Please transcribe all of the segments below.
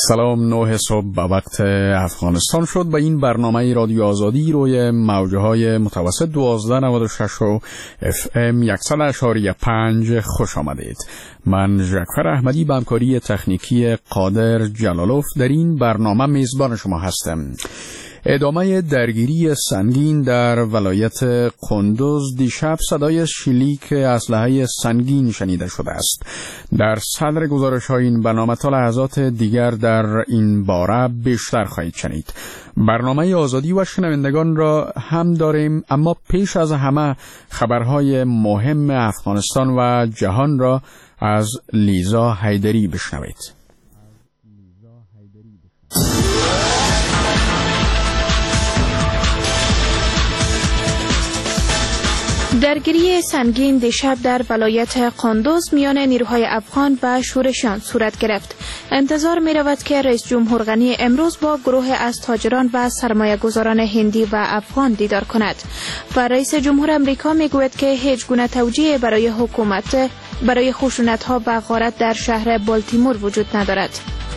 سلام، 9 صبح به وقت افغانستان شد و این برنامه رادیو آزادی روی موجه های متوسط 1296 و FM 100.5 خوش آمدید. من ژکفر احمدی به همکاری تکنیکی قادر جلالوف در این برنامه میزبان شما هستم. ادامه درگیری سنگین در ولایت قندوز، دیشب صدای شلیک اسلحه سنگین شنیده شده است. در صدر گزارش‌های این برنامه تا لحظات دیگر در این باره بیشتر خواهید شنید. برنامه آزادی و شنوندگان را هم داریم، اما پیش از همه خبرهای مهم افغانستان و جهان را از لیزا حیدری بشنوید. درگیری سنگین دیشب در ولایت قندوز میان نیروهای افغان و شورشیان صورت گرفت. انتظار می رود که رئیس جمهور غنی امروز با گروه از تاجران و سرمایه گذاران هندی و افغان دیدار کند و رئیس جمهور امریکا می گوید که هیچ گونه توجیه برای حکومت برای خشونت ها و غارت در شهر بالتیمور وجود ندارد.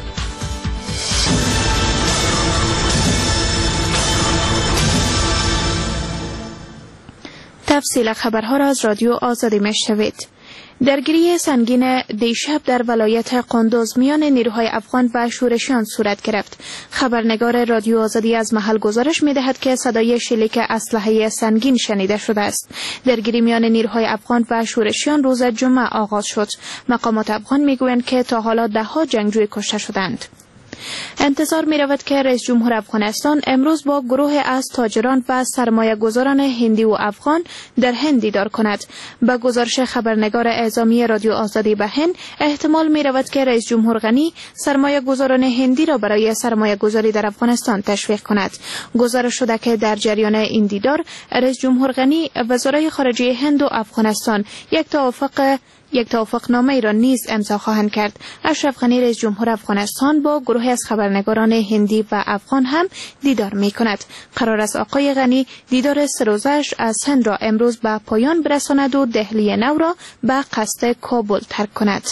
تفصیل خبرها را از رادیو آزادی میشنوید. درگیری سنگین دیشب در ولایت قندوز میان نیروهای افغان و شورشیان صورت گرفت. خبرنگار رادیو آزادی از محل گزارش می‌دهد که صدای شلیک اسلحه سنگین شنیده شده است. درگیری میان نیروهای افغان و شورشیان روز جمعه آغاز شد. مقامات افغان میگویند که تا حالا 10 جنگجوی کشته شدند. انتظار می رود که رئیس جمهور افغانستان امروز با گروه از تاجران و سرمایه گذاران هندی و افغان در هند دیدار کند. با گزارش خبرنگار اعزامی رادیو آزادی به هند، احتمال می رود که رئیس جمهور غنی سرمایه گذاران هندی را برای سرمایه گذاری در افغانستان تشویق کند. گزارش شده که در جریان این دیدار رئیس جمهور غنی وزرای خارجه هند و افغانستان یک توافقنامه را نیز امضا خواهند کرد. اشرف غنی رئیس جمهور افغانستان با گروهی از خبرنگاران هندی و افغان هم دیدار می کند. قرار است آقای غنی دیدار 3 روزش از هند را امروز به پایان برساند و دهلی نو را به قصد کابل ترک کند.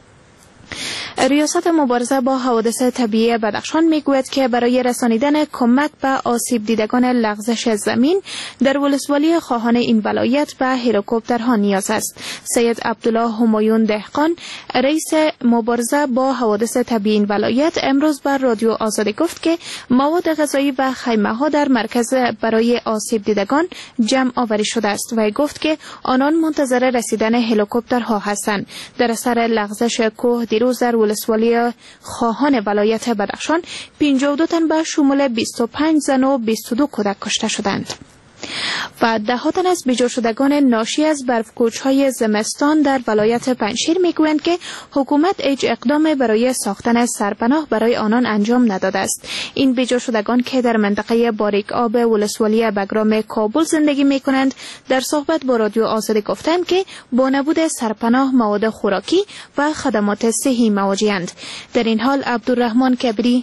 ریاست مبارزه با حوادث طبیعی بدخشان میگوید که برای رسانیدن کمک به آسیب دیدگان لغزش زمین در ولسوالی خواهان این ولایت به هلیکوپترها نیاز است. سید عبدالله همایون دهقان، رئیس مبارزه با حوادث طبیعی این ولایت، امروز بر رادیو آزادی گفت که مواد غذایی و خیمه ها در مرکز برای آسیب دیدگان جمع آوری شده است و گفت که آنان منتظر رسیدن هلیکوپترها هستند. در اثر لغزش کوه دیروز در ولسوالی خواهان ولایت بدخشان 52 تن به شمول 25 زن و 22 کودک کشته شدند و 10 تن از بیجا شدگان ناشی از برفکوچ‌های زمستان در ولایت پنجشیر میگویند که حکومت هیچ اقدام برای ساختن سرپناه برای آنان انجام نداده است. این بیجا شدگان که در منطقه باریک آب ولسوالی بگرام کابل زندگی میکنند در صحبت با رادیو آزادی گفتند که با نبود سرپناه، مواد خوراکی و خدمات صحی مواجه‌اند. در این حال عبدالرحمن کبری،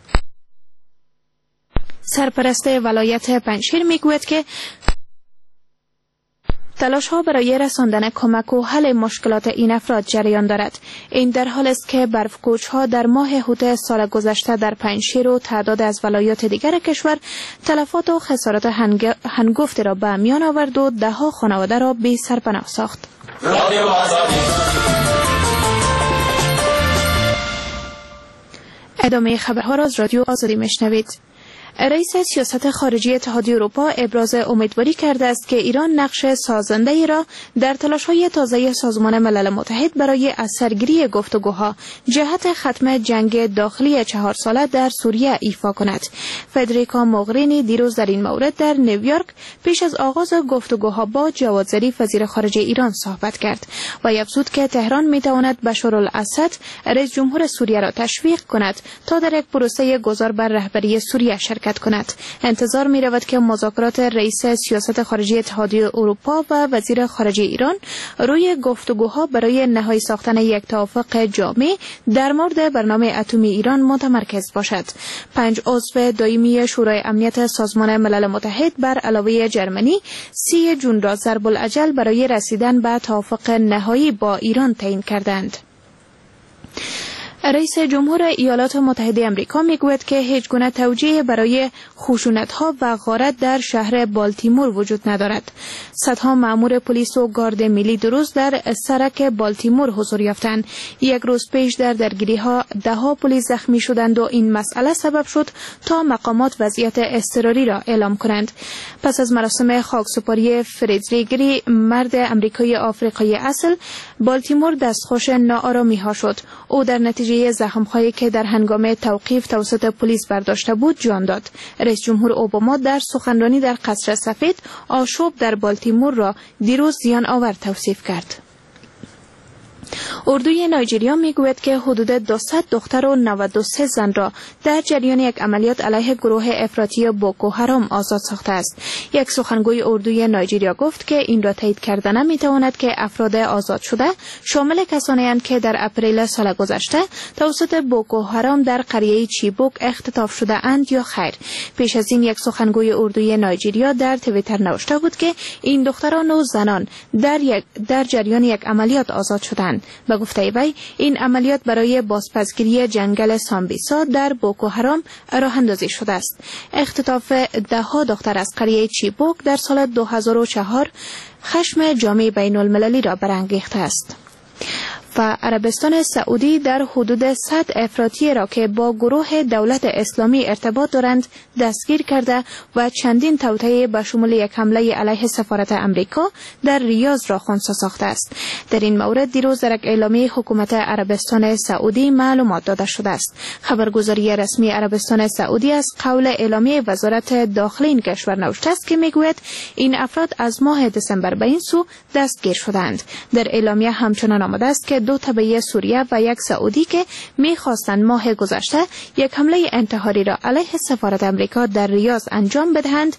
سرپرست ولایت پنجشیر میگوید که تلاش ها برای رساندن کمک و حل مشکلات این افراد جریان دارد. این در حال است که برفکوچ ها در ماه هوت سال گذشته در پنجشیر و تعداد از ولایات دیگر کشور تلفات و خسارات هنگفتی را به میان آورد و 10 خانواده را بی سرپناه ساخت. ادامه خبرها را از رادیو آزادی میشنوید. رئیس سیاست خارجی اتحادیه اروپا ابراز امیدواری کرده است که ایران نقش سازنده‌ای را در تلاش‌های تازه سازمان ملل متحد برای اثرگیری گفتگوها جهت ختم جنگ داخلی 4 ساله در سوریه ایفا کند. فدریکا موغرینی دیروز در این مورد در نیویورک پیش از آغاز گفتگوها با جواد ظریف وزیر خارجه ایران صحبت کرد و افزود که تهران می‌تواند بشارالاسد رئیس جمهور سوریه را تشویق کند تا در یک پروسه گذار بر رهبری سوریه شرکت کند. انتظار می رود که مذاکرات رئیس سیاست خارجی اتحادیه اروپا و وزیر خارجه ایران روی گفتگوها برای نهایی ساختن یک توافق جامع در مورد برنامه اتمی ایران متمرکز باشد. 5 عضو دائمی شورای امنیت سازمان ملل متحد بر علاوه جرمنی 30 جون را ضرب الاجل برای رسیدن به توافق نهایی با ایران تعیین کردند. رئیس جمهور ایالات متحده آمریکا میگوید که هیچ گونه توجیه برای خشونت‌ها و غارت در شهر بالتیمور وجود ندارد. صدها مأمور پلیس و گارد ملی روز در سرک بالتیمور حضور یافتند. یک روز پیش در درگیری‌ها ده‌ها پلیس زخمی شدند و این مسئله سبب شد تا مقامات وضعیت اضطراری را اعلام کنند. پس از مراسم خاکسپاری فریدریک گری، مرد آمریکایی آفریقایی اصل، بالتیمور دستخوش ناآرامی‌ها شد. او در نتیجه زخم‌هایی که در هنگام توقیف توسط پلیس برداشته بود جان داد. رئیس جمهور اوباما در سخنرانی در قصر سفید آشوب در بالتیمور را دیروز زیان آور توصیف کرد. اردوی نایجریا میگوید که حدود 200 دختر و 93 زن را در جریان یک عملیات علیه گروه افراطی بوکو حرام آزاد ساخته است. یک سخنگوی اردوی نایجریا گفت که این را تایید کردن نمیتواند که افراد آزاد شده شامل کسانی اند که در اپریل سال گذشته توسط بوکو حرام در قریه چیبوک اختطاف شده اند یا خیر. پیش از این یک سخنگوی اردوی نایجریا در توییتر نوشته بود که این دختران و زنان در جریان یک عملیات آزاد شدند. به گفته وی این عملیات برای بازپسگیری جنگل سامبیسا در بوکو حرام راه اندازی شده است. اختطاف ده‌ها دختر از قریه چیبوک در سال 2004 خشم جامعه بین المللی را برانگیخته است. و عربستان سعودی در حدود 100 افراطی را که با گروه دولت اسلامی ارتباط دارند دستگیر کرده و چندین توطئه به شمول یک حمله علیه سفارت امریکا در ریاض را خنثی ساخته است. در این مورد دیروز در یک اعلامیه حکومت عربستان سعودی معلومات داده شده است. خبرگزاری رسمی عربستان سعودی از قول اعلامیه وزارت داخلی این کشور نوشته است که میگوید این افراد از ماه دسامبر به این سو دستگیر شدند. در اعلامیه همچنان آمده است که 2 تبعی سوریه و 1 سعودی که می‌خواستند ماه گذشته یک حمله انتحاری را علیه سفارت امریکا در ریاض انجام بدهند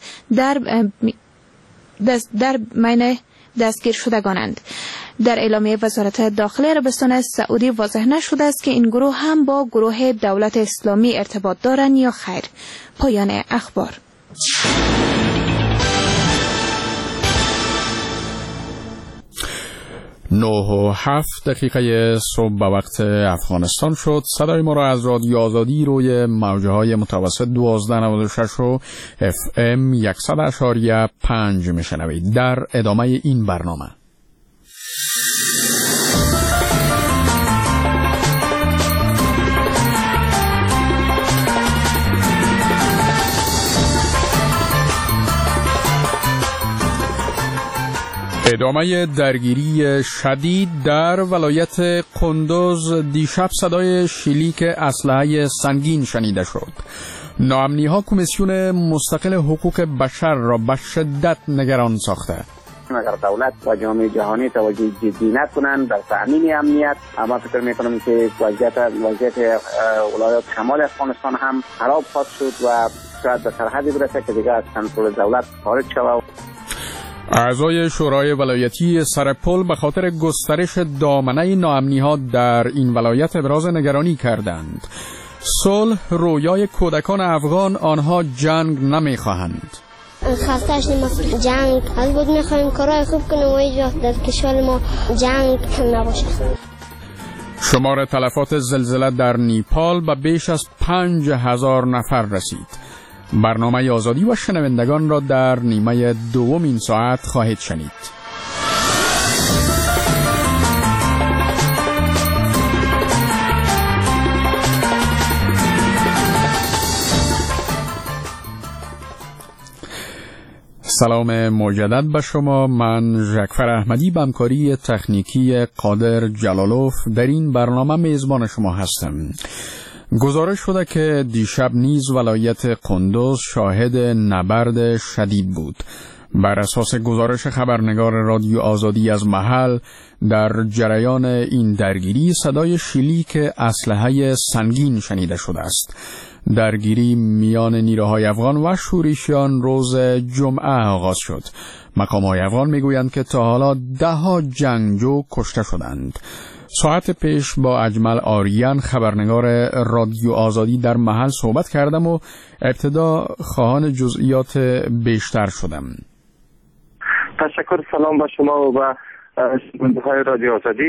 در مین دستگیر شدگانند. در اعلامیه وزارت داخلی عربستان سعودی واضح نشده است که این گروه هم با گروه دولت اسلامی ارتباط دارند یا خیر. پایان اخبار. 9:07 صبح به وقت افغانستان شد. صدای ما را از رادیو آزادی روی موجهای متوسط 1296 و FM 100.5 میشنوید. در ادامه این برنامه ادامه درگیری شدید در ولایت قندوز. دیشب صدای شلیک اسلحه سنگین شنیده شد. ناامنی‌ها کمیسیون مستقل حقوق بشر را به شدت نگران ساخته. اگر دولت و جامعه جهانی توجه جدی نکنند در تامین امنیت، اما فکر می‌کنم که وضعیت ولایات شمال افغانستان هم خراب خواهد شد و شاید به سرحدی برسه که دیگر از کنترل دولت خارج شود. اعضای شورای ولایتی سرپل به خاطر گسترش دامنه ناامنی‌ها در این ولایت ابراز نگرانی کردند. صلح رویای کودکان افغان، آنها جنگ نمی‌خواهند. خسته شدیم جنگ از بود می‌خوایم کارهای خوب کنیم و اینجا در کشور ما جنگ هم نباشه. شمار تلفات زلزله در نیپال به بیش از 5000 نفر رسید. برنامه آزادی و شنوندگان را در نیمه دوم این ساعت خواهید شنید. سلام مجدد به شما. من ژکفر احمدی به همکاری تکنیکی قادر جلالوف در این برنامه میزبان شما هستم. گزارش شده که دیشب نیز ولایت قندوز شاهد نبرد شدید بود. بر اساس گزارش خبرنگار رادیو آزادی از محل، در جریان این درگیری صدای شلیک اسلحه سنگین شنیده شده است. درگیری میان نیروهای افغان و شورشیان روز جمعه آغاز شد. مقام‌های افغان میگویند که تا حالا 10 جنگجو کشته شدند. ساعت پیش با اجمل آریان خبرنگار رادیو آزادی در محل صحبت کردم و ابتدا خواهان جزئیات بیشتر شدم. تشکر. سلام به شما و به شنونده‌های رادیو آزادی.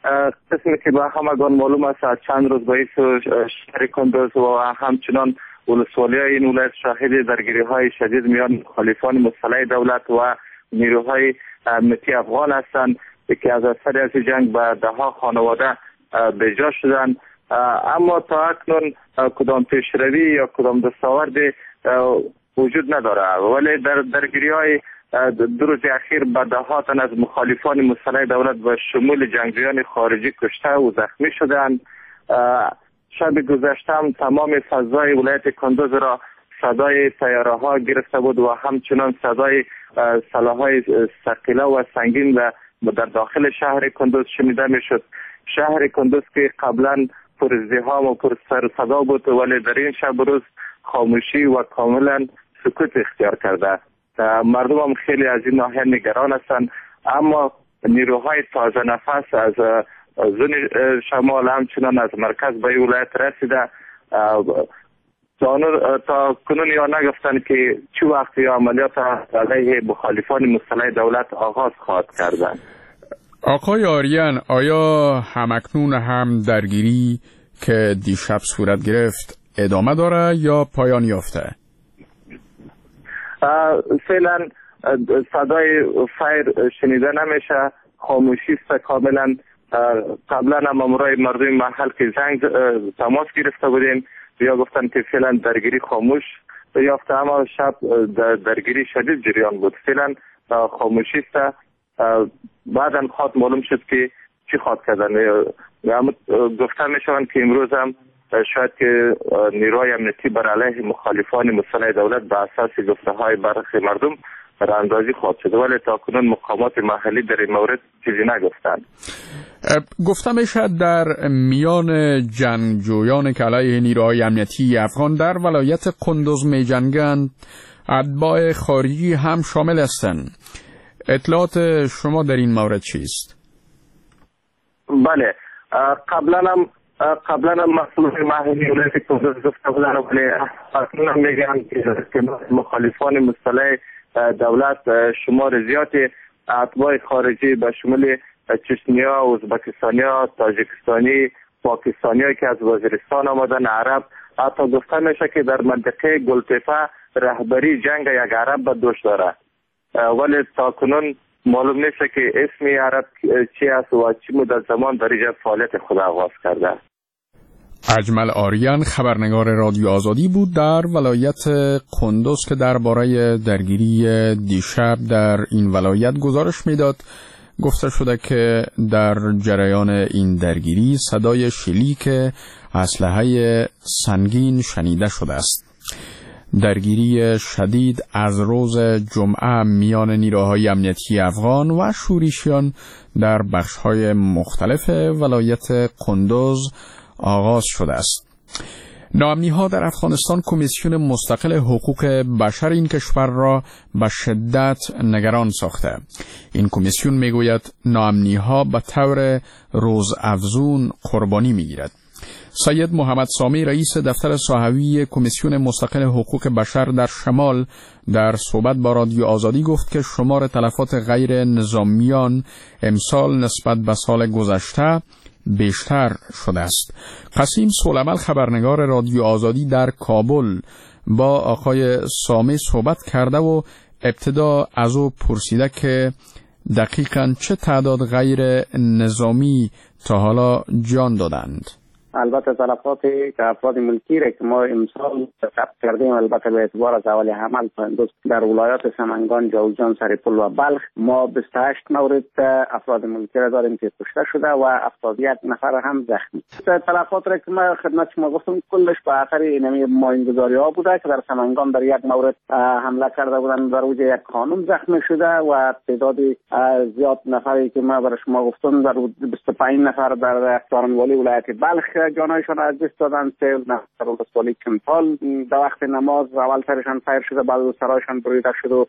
قسمی که به همگان معلوم است از چند روز باعث شهر کندوز و همچنان ولسوالی‌های این ولایت شاهد درگیری‌های شدید میان مخالفان مسلح دولت و نیروهای امنیتی افغان هستند که از اثر از جنگ به ده‌ها خانواده بجا شدند. اما تا اکنون کدام پیشروی یا کدام دستاورد وجود نداره، ولی در درگیری‌های دو روز اخیر به ده‌ها تن از مخالفان مسلح دولت و شمول جنگجویان خارجی کشته و زخمی شدند. شب گذشته هم تمام فضای ولایت کندوز را صدای طیاره‌ها گرفته بود و همچنان صدای سلاح‌های ثقیله و سنگین در داخل شهر کندوز شنیده می‌شد. شهر کندوز که قبلا پر ازدحام و پر سر و صدا بود، ولی در این شب روز خاموشی و کاملا سکوت اختیار کرده. مردم هم خیلی از این ناحیه نگران هستند، اما نیروهای تازه نفس از زون شمال همچنان از مرکز به ولایت رسیده. تا کنون یا نگفتن که چه وقت یا عملیات علیه مخالفان مسلح دولت آغاز خواهد کردن. آقای آریان، آیا همکنون هم درگیری که دیشب صورت گرفت ادامه داره یا پایان یافته؟ فعلا صدای فایر شنیده نمیشه، خاموشی است کاملا. قبلا هم امروز مردم محل که زنگ تماس گرفته بودیم یا گفتن که فعلا درگیری خاموش یافته، اما شب درگیری شدید جریان بود. فعلا خاموشی است. بعداً خواهد معلوم شد که چی خواهد کردن. گفته میشوند که امروز هم شاید که نیروهای امنیتی بر علیه مخالفان مسلح دولت به اساس گفته‌های برخی مردم راهاندازی خواهد شد، ولی تاکنون مقامات محلی در این مورد چیزی نگفتند. گفته میشد در میان جنگجویان که علیه نیروهای امنیتی افغان در ولایت کندوز می‌جنگند اتباع خارجی هم شامل هستند. اطلاعات شما در این مورد چیست؟ بله، قبلا هم مسئولین محلی ولایت کندوز گفته بودند، ولی اکنون هم میگن که مخالفان مسلح دولت شمار زیادی اتباع خارجی به شمول چچنیا، ازبکستانیا، تاجیکستانی، پاکستانیایی که از وزیرستان آمدن، عرب. حتی گفته میشه که در منطقه گلتفه رهبری جنگ یک عرب به دوش داره، ولی تا کنون معلوم نیست که اسم عرب چی است و چی مدت زمان در اینجا فعالیت خود آغاز کرده. اجمل آریان، خبرنگار رادیو آزادی بود در ولایت کندوز که درباره درگیری دیشب در این ولایت گزارش میداد. گفته شده که در جریان این درگیری صدای شلیک اسلحه سنگین شنیده شده است. درگیری شدید از روز جمعه میان نیروهای امنیتی افغان و شورشیان در بخش‌های مختلف ولایت کندوز آغاز شده است. ناامنی‌ها در افغانستان کمیسیون مستقل حقوق بشر این کشور را به شدت نگران ساخته. این کمیسیون میگوید ناامنی‌ها به طور روزافزون قربانی میگیرد. سید محمد سامی رئیس دفتر صحوی کمیسیون مستقل حقوق بشر در شمال در صحبت با رادیو آزادی گفت که شمار تلفات غیر نظامیان امسال نسبت به سال گذشته بیشتر شده است. قاسم سلیمان خبرنگار رادیو آزادی در کابل با آقای سامی صحبت کرده و ابتدا از او پرسیده که دقیقاً چه تعداد غیر نظامی تا حالا جان دادند. البته تلفاتی که افراد ملکی را که ما امسال ثبت کردیم، البته به اعتبار از اول عمل در ولایات سمنگان، جوزجان، سرپل و بلخ ما 28 مورد افراد ملکی را داریم که کشته شده و 71 نفر هم زخمی. تلفات را که ما خدمت شما گفتم کلش به اثر اینمی ماینگذاری ها بوده که در سمنگان در یک مورد حمله کرده بودند، در وجه یک خانم زخمی شده و تعداد زیاد نفری که ما برای شما گفتم در 25 نفر در اختیارالولی ولایت بلخ جانایشان از دست دادن. 3 نفر ولسوالی کمپال در وقت نماز اول سرشان فایر شده، بعد سرایشان بریده شد و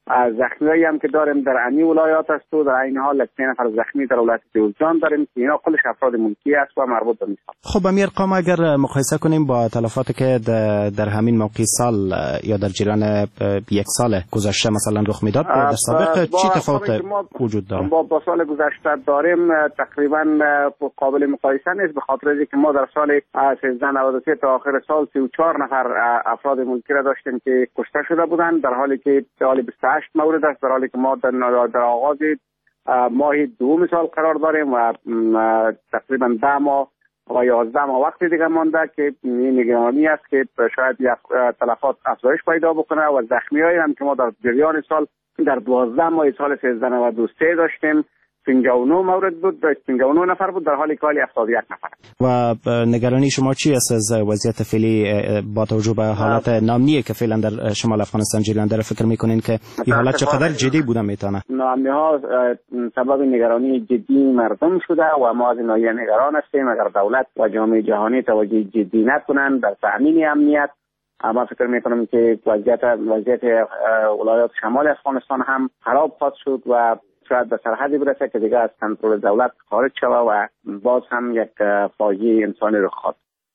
زخمیایی هم که داریم در امی ولایات است و در این حال 3 نفر زخمی در ولایت جوزجان داریم که اینا کلش افراد ملکی است و مربوط به میثاق. خب امیر قام، اگر مقایسه کنیم با تلفاتی که در همین موقع سال یا در جریان 1 سال گذشته مثلا رخ میداد در سابق، چی تفاوت وجود داره؟ با سال گذشته داریم تقریبا قابل مقایسه نیست، به خاطر اینکه ما در سال 1393 تا آخر سال 34 نفر افراد ملکی را داشتیم که کشته شده بودند، در حالی که حالی 28 مورد است، در حالی که ما در آغاز ماه 2 سال قرار داریم و تقریبا 10 ماه و 11 ماه وقت دیگه مانده که نگرانی است که شاید تلفات افزایش پیدا بکنه و زخمیایی هم که ما در جریان سال در 12 ماه سال 1393 داشتیم 59 مورد بود، 59 نفر بود، در حالی که حالی 71 نفر. و نگرانی شما چی است از وضعیت فعلی با توجه به حالت نامنیه که فعلا در شمال افغانستان جریان داره؟ فکر میکنین که این حالت چقدر جدی بوده میتونه؟ نامنی ها سبب نگرانی جدی مردم شده و ما از ناحیه نگران هستیم. اگر دولت و جامعه جهانی توجه جدی نکنند در تامین امنیت، اما فکر میکنم که وضعیت ولایات شمال افغانستان هم خراب خواهد شد و شاید به سرحدی برسه که دیگه از کنترل دولت خارج شود و باز هم یک فاجعه انسانی رخ خواهد.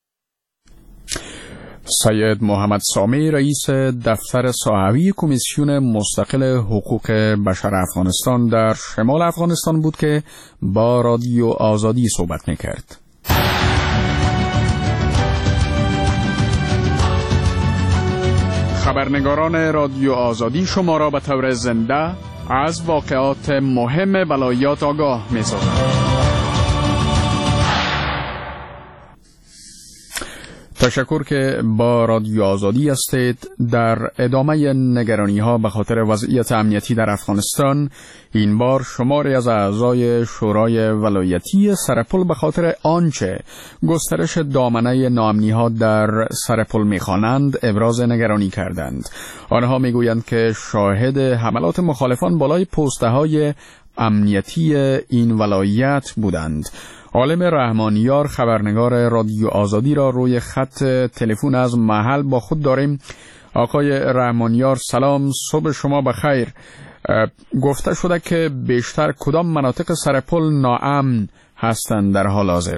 سید محمد سامی، رئیس دفتر صحوی کمیسیون مستقل حقوق بشر افغانستان در شمال افغانستان بود که با رادیو آزادی صحبت میکرد. خبرنگاران رادیو آزادی شما را به طور زنده از واقعات مهم ولایات آگاه می‌سازند. تشکر که با رادیو آزادی هستید. در ادامه نگرانی‌ها به خاطر وضعیت امنیتی در افغانستان، این بار شماری از اعضای شورای ولایتی سرپل به خاطر آنچه گسترش دامنه ناامنی‌ها در سرپل می‌خوانند ابراز نگرانی کردند. آنها می‌گویند که شاهد حملات مخالفان بالای پسته‌های امنیتی این ولایت بودند. عالم رحمانیار، خبرنگار رادیو آزادی را روی خط تلفن از محل با خود داریم. آقای رحمانیار سلام، صبح شما بخیر. گفته شده که بیشتر کدام مناطق سرپل ناامن هستند در حال حاضر؟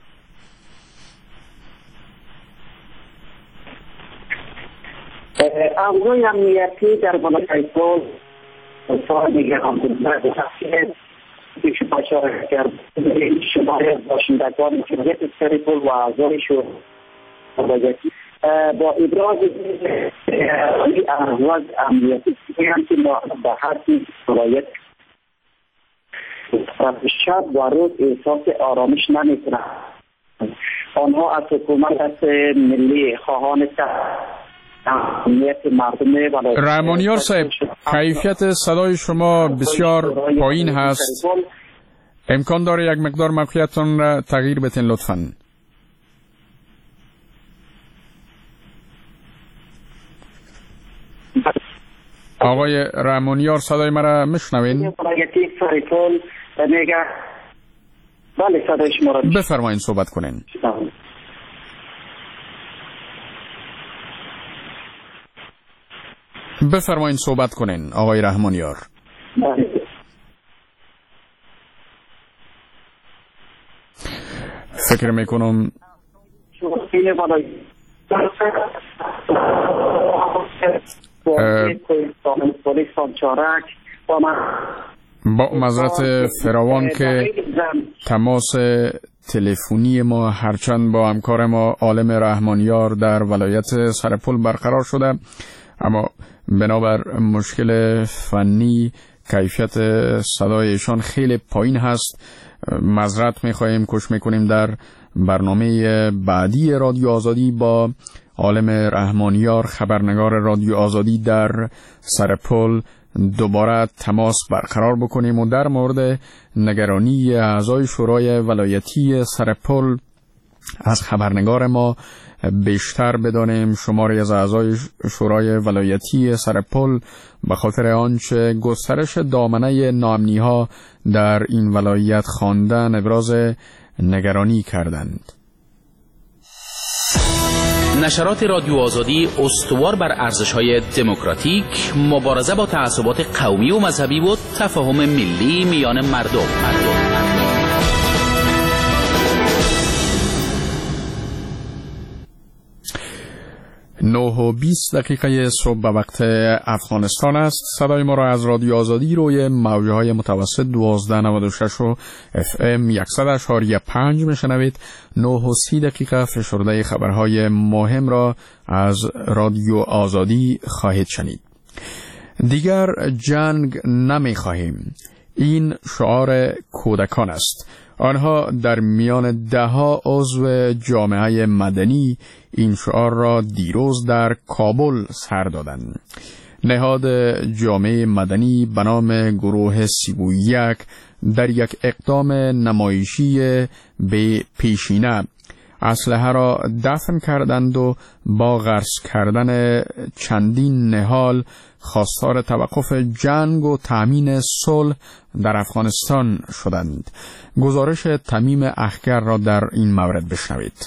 امور امنیتی در ولایت سرپل سال نگران کننده است. پیش پاشاره کرد شماره باشندگان جمعیت سرپل و اعضای شورای ولایتی با ابراز احوال امنیتی میگن که به هر ولایت شب و روز احساس آرامش نمیکنند. آنها از حکومت ملی خواهان رحمانیار صاحب، کیفیت صدای شما بسیار پایین هست. امکان داره یک مقدار موقعیتتان را تغییر بدین لطفاً. آقای رحمانیار صدای مرا میشنوین؟ بله، صدای شما را بفرمایید صحبت کنین. بفرمایید صحبت کنین آقای رحمانیار. فکر میکنم با معذرت فراوان که تماس تلفنی ما هرچند با همکار ما عالم رحمانیار در ولایت سرپل برقرار شده، اما بنابر مشکل فنی کیفیت صدایشان خیلی پایین هست. معذرت می‌خواهیم، کوشش می‌کنیم در برنامه بعدی رادیو آزادی با عالم رحمانیار، خبرنگار رادیو آزادی در سرپل، دوباره تماس برقرار بکنیم و در مورد نگرانی اعضای شورای ولایتی سرپل از خبرنگار ما بیشتر بدانیم. شماری از اعضای شورای ولایتی سرپل به خاطر آنچه گسترش دامنه ناامنی‌ها در این ولایت خواندن ابراز نگرانی کردند. نشرات رادیو آزادی استوار بر ارزش‌های دموکراتیک، مبارزه با تعصبات قومی و مذهبی و تفاهم ملی میان مردم. 9:20 صبح به وقت افغانستان است. صدای ما را از رادیو آزادی روی موج‌های متوسط 1296 و FM 100.5 میشنوید. 9:30 فشرده خبرهای مهم را از رادیو آزادی خواهید شنید. دیگر جنگ نمی‌خواهیم. این شعار کودکان است. آنها در میان ده‌ها عضو جامعه مدنی این شعار را دیروز در کابل سر دادند. نهاد جامعه مدنی به نام گروه 31 در یک اقدام نمایشی به پیشینه اسلحه را دفن کردند و با غرس کردن چندین نهال خواستار توقف جنگ و تأمین صلح در افغانستان شدند. گزارش تمیم اخگر را در این مورد بشنوید.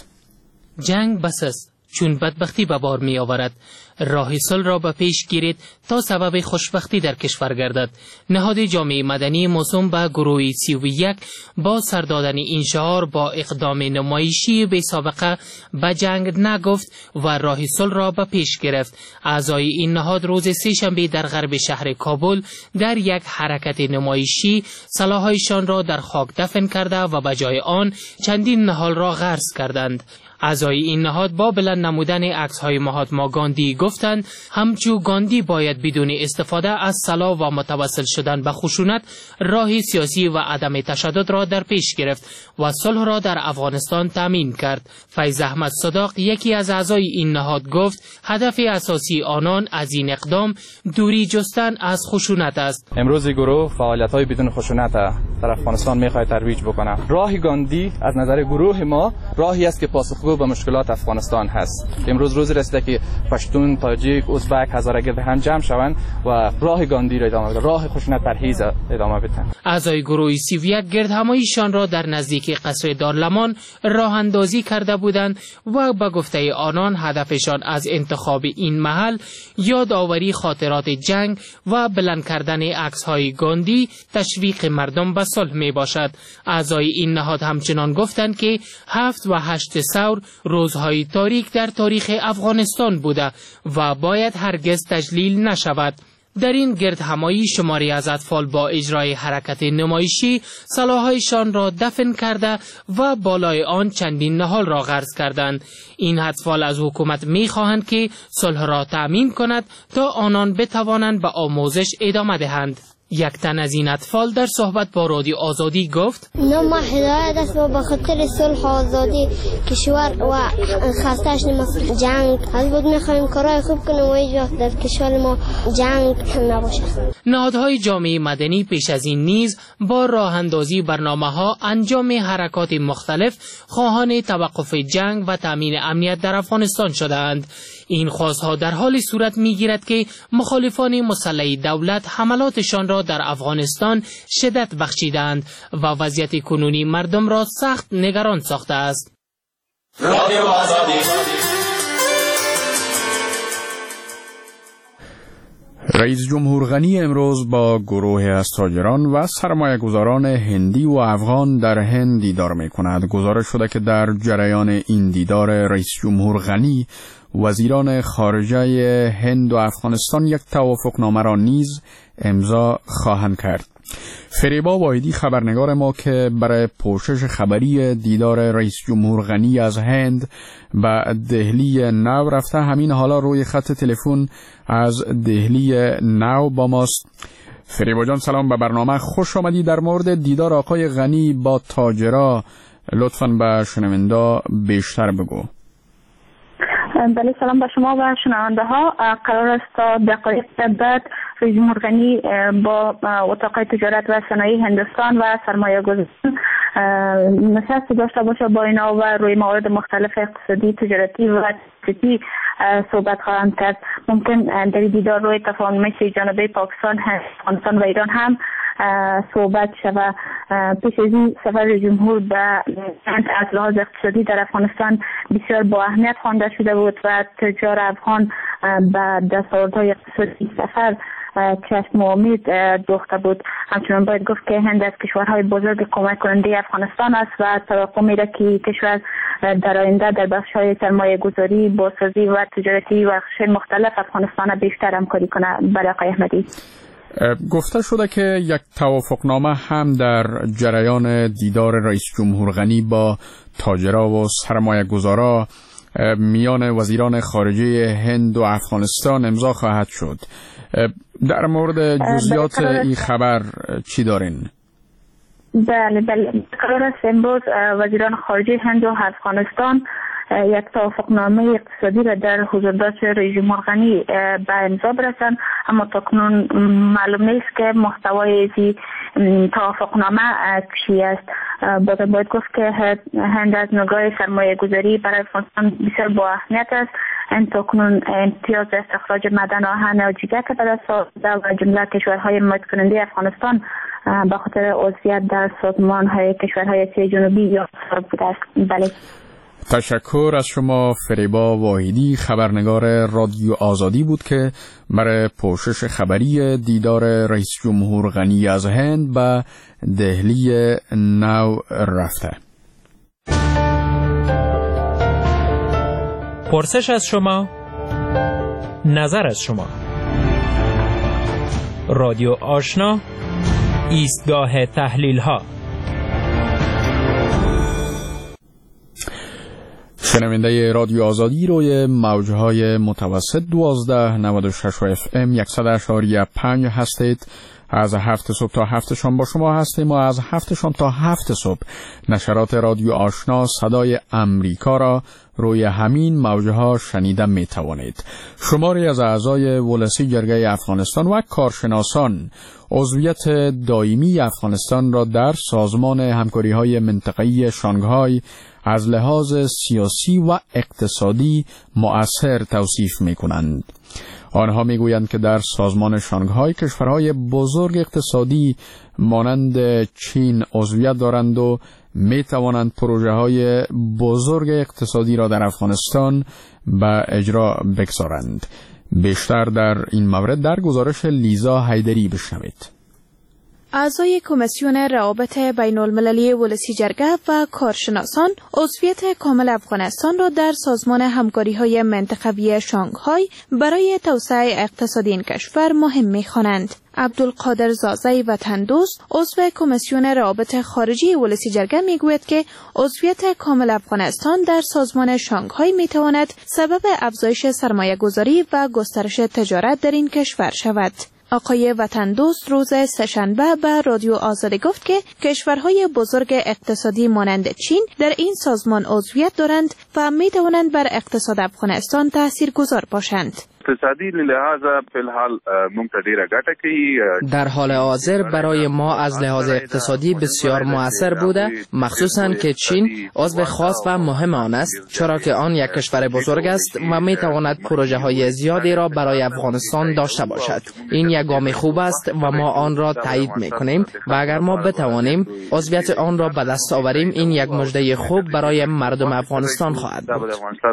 جنگ بس است چون بدبختی به بار می آورد. راه صلح را به پیش گیرید تا سبب خوشبختی در کشور گردد. نهاد جامعه مدنی موسوم به گروه 31 با سر دادن این شعار با اقدام نمایشی بی سابقه به جنگ نگفت و راه صلح را به پیش گرفت. اعضای این نهاد روز سه‌شنبه در غرب شهر کابل در یک حرکت نمایشی سلاح‌هایشان را در خاک دفن کرده و به جای آن چندین نهال را غرس کردند. اعضای این نهاد با بلند نمودن عکس‌های مهاتما گاندی گفتند همچو گاندی باید بدون استفاده از سلاح و متوسل شدن به خشونت راه سیاسی و عدم تشدد را در پیش گرفت و صلح را در افغانستان تامین کرد. فیض احمد صداق یکی از اعضای این نهاد گفت هدف اساسی آنان از این اقدام دوری جستن از خشونت است. امروز گروه فعالیت‌های بدون خشونت در افغانستان می‌خواهد ترویج بکنه. راه گاندی از نظر گروه ما راهی است که پاسخگو به مشکلات افغانستان هست. امروز روزی رسیده که پشتون، تاجیک، ازبک، هزاره‌گرد هم جمع شوند و راه گاندی را ادامه بدن، راه خشونت پرهیز ادامه بدن. اعضای گروه 31 گردهماییشان را در نزدیکی قصر دارلمان راه اندازی کرده بودند و به گفته آنان هدفشان از انتخاب این محل یادآوری خاطرات جنگ و بلند کردن عکس‌های گاندی تشویق مردم به صلح می باشد. اعضای این نهاد همچنان گفتند که 7 و 8 ثور روزهای تاریک در تاریخ افغانستان بوده و باید هرگز تجلیل نشود. در این گردهمایی شماری از اطفال با اجرای حرکت نمایشی سلاح‌هایشان را دفن کرده و بالای آن چندین نهال را غرس کردند. این اطفال از حکومت می‌خواهند که صلح را تأمین کند تا آنان بتوانند به آموزش ادامه دهند. یک تن از این اطفال در صحبت با رادیو آزادی گفت ما هدایت است ما به خاطر صلح و آزادی کشور و خواستش نماست جنگ از بود میخوایم کارهای خوب کنیم و ایجا در کشور ما جنگ نباشه. نهادهای جامعه مدنی پیش از این نیز با راه اندازی برنامه‌ها انجام حرکات مختلف خواهان توقف جنگ و تامین امنیت در افغانستان شدند. این خواستها در حال صورت می‌گیرد که مخالفان مسلح دولت حملاتشان را در افغانستان شدت بخشیدند و وضعیت کنونی مردم را سخت نگران ساخته است. رادیو آزادی. رئیس جمهور غنی امروز با گروه از تاجران و سرمایه‌گذاران هندی و افغان در هند دیدار می‌کند. گزارش شده که در جریان این دیدار رئیس جمهور غنی وزیران خارجه هند و افغانستان یک توافقنامه را نیز امضا خواهند کرد. فریبا واحدی خبرنگار ما که برای پوشش خبری دیدار رئیس جمهور غنی از هند به دهلی نو رفته، همین حالا روی خط تلفن از دهلی نو با ماست. فریبا جان سلام، به برنامه خوش آمدی. در مورد دیدار آقای غنی با تاجرا لطفاً به شنونده بیشتر بگو. بله سلام به شما و شنونده ها. قرار است تا دقایق بعد رئیس جمهور غنی با اتاق تجارت و صنایع هندوستان و سرمایه‌گذاران نشست داشته باشه با اینا و روی موارد مختلف اقتصادی، تجارتی و سیاسی صحبت خواهند کرد. ممکن در دیدار روی تفاهم جانبه پاکستان، افغانستان و ایران هم صحبت شود. پیش از این سفر رئیس جمهور به از لحاظ اقتصادی در افغانستان بسیار با اهمیت خوانده شده بود و تجار افغان به دستاوردهای اقتصادی سفر چشم امید دوخته بود. همچنان باید گفت که هند از کشورهای بزرگ کمک کننده افغانستان است و توقع میره که کشور در آینده در بخش‌های سرمایه گذاری، بازسازی و تجارتی و بخش‌های مختلف افغانستان بیشتر همکاری کنه. برای آقای احمدی گفته شده که یک توافقنامه هم در جریان دیدار رئیس جمهور غنی با تاجرا و سرمایه گذارا میان وزیران خارجه هند و افغانستان امضا خواهد شد. در مورد جزئیات این خبر چی دارین؟ بله قرار است امروز وزیران خارجه هند و افغانستان یک توافقنامه اقتصادی را در حضورداشت رئیس جمهور غنی به امضا برسند، اما تاکنون معلوم نیست که محتوای این توافقنامه چی است. باید گفت که هند از نگاه سرمایه گذاری برای افغانستان بسیار با اهمیت است. این تاکنون امتیاز استخراج معدن آهن و جگر که به دست آورده و جمله کشورهای حمایت کننده افغانستان به خاطر عضویت در سازمان‌های کشورهای آسیای جنوبی یا بوده است. بله. تشکر از شما. فریبا واحدی خبرنگار رادیو آزادی بود که برای پوشش خبری دیدار رئیس جمهور غنی از هند به دهلی نو رفته. پرسش از شما، نظر از شما. رادیو آشنا، ایستگاه تحلیل ها. شنونده رادیو آزادی روی موجهای متوسط 1296 FM 100.5 هستید. از 7 صبح تا 7 شام با شما هستیم و از 7 شام تا 7 صبح نشرات رادیو آشنا صدای امریکا را روی همین موجها شنیده می توانید. شماری از اعضای ولسی جرگه افغانستان و کارشناسان عضویت دائمی افغانستان را در سازمان همکاری‌های منطقه‌ای شانگهای از لحاظ سیاسی و اقتصادی مؤثر توصیف می‌کنند. آنها می‌گویند که در سازمان شانگهای کشورهای بزرگ اقتصادی مانند چین عضویت دارند و می‌توانند پروژه‌های بزرگ اقتصادی را در افغانستان به اجرا بگذارند. بیشتر در این مورد در گزارش لیزا حیدری بشنوید. اعضای کمیسیون روابط بین المللی ولسی جرگه و کارشناسان عضویت کامل افغانستان را در سازمان همکاری‌های منطقوی شانگهای برای توسعه اقتصادی این کشور مهم می‌خوانند. عبدالقادر زازی وطن دوست عضو کمیسیون روابط خارجی ولسی جرگه میگوید که عضویت کامل افغانستان در سازمان شانگهای میتواند سبب افزایش سرمایه‌گذاری و گسترش تجارت در این کشور شود. آقای وطن دوست روز سه‌شنبه به رادیو آزادی گفت که کشورهای بزرگ اقتصادی مانند چین در این سازمان عضویت دارند و می توانند بر اقتصاد افغانستان تاثیرگذار باشند. اقتصادی لحاظ فی‌الحال مونږ ډیره ګټه کوي. در حال حاضر برای ما از لحاظ اقتصادی بسیار مؤثر بوده، مخصوصا که چین عضو خاص و مهم آن است، چرا که آن یک کشور بزرگ است و می تواند پروژه های زیادی را برای افغانستان داشته باشد. این یک گام خوب است و ما آن را تایید می کنیم و اگر ما بتوانیم عضویت آن را به دست آوریم، این یک مژده خوب برای مردم افغانستان خواهد بود.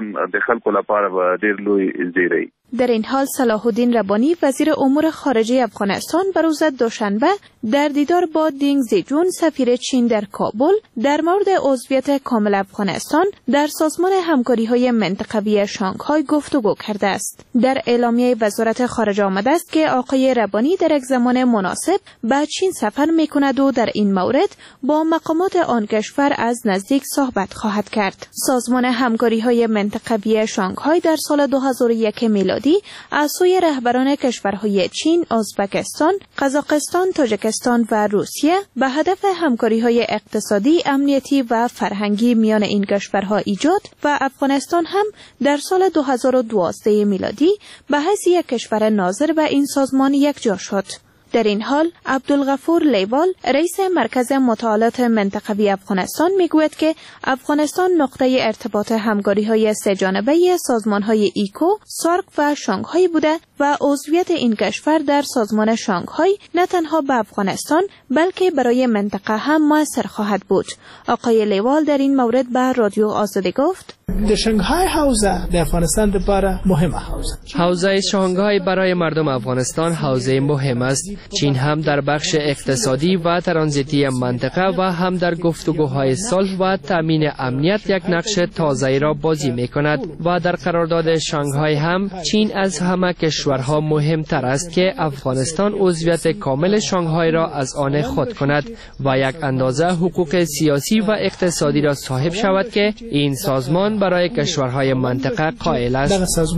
در این حال صلاح الدین ربانی وزیر امور خارجه افغانستان به روز دوشنبه در دیدار با دینگ زیجون سفیر چین در کابل در مورد عضویت کامل افغانستان در سازمان همکاری‌های منطقوی شانگهای گفتگو کرده است. در اعلامیه وزارت خارجه آمده است که آقای ربانی در یک زمان مناسب به چین سفر می‌کند و در این مورد با مقامات آن کشور از نزدیک صحبت خواهد کرد. سازمان همکاری‌های منطقوی شانگهای در سال 2001 میلادی از سوی رهبران کشورهای چین، ازبکستان، قزاقستان، تاجیکستان و روسیه به هدف همکاری‌های اقتصادی، امنیتی و فرهنگی میان این کشورها ایجاد و افغانستان هم در سال 2012 میلادی به حیث یک کشور ناظر به این سازمان یکجا شد. در این حال عبدالغفور لیوال رئیس مرکز مطالعات منطقوی افغانستان میگوید که افغانستان نقطه ارتباط همکاری‌های سه‌جانبه سازمان‌های ایکو، سارک و شانگهای بوده و عضویت این کشور در سازمان شانگهای نه تنها به افغانستان بلکه برای منطقه هم مؤثر خواهد بود. آقای لیوال در این مورد به رادیو آزادی گفت: شانگهای حوزه در افغانستان لپاره مهمه. حوزه شانگهای برای مردم افغانستان حوزه مهم است. چین هم در بخش اقتصادی و ترانزیتی منطقه و هم در گفتگوهای صلح و تامین امنیت یک نقش تازه‌ای را بازی می‌کند و در قرارداد شانگهای هم چین از همه کشورها مهمتر است که افغانستان عضویت کامل شانگهای را از آن خود کند و یک اندازه حقوق سیاسی و اقتصادی را صاحب شود که این سازمان برای کشورهای منطقه قائل است.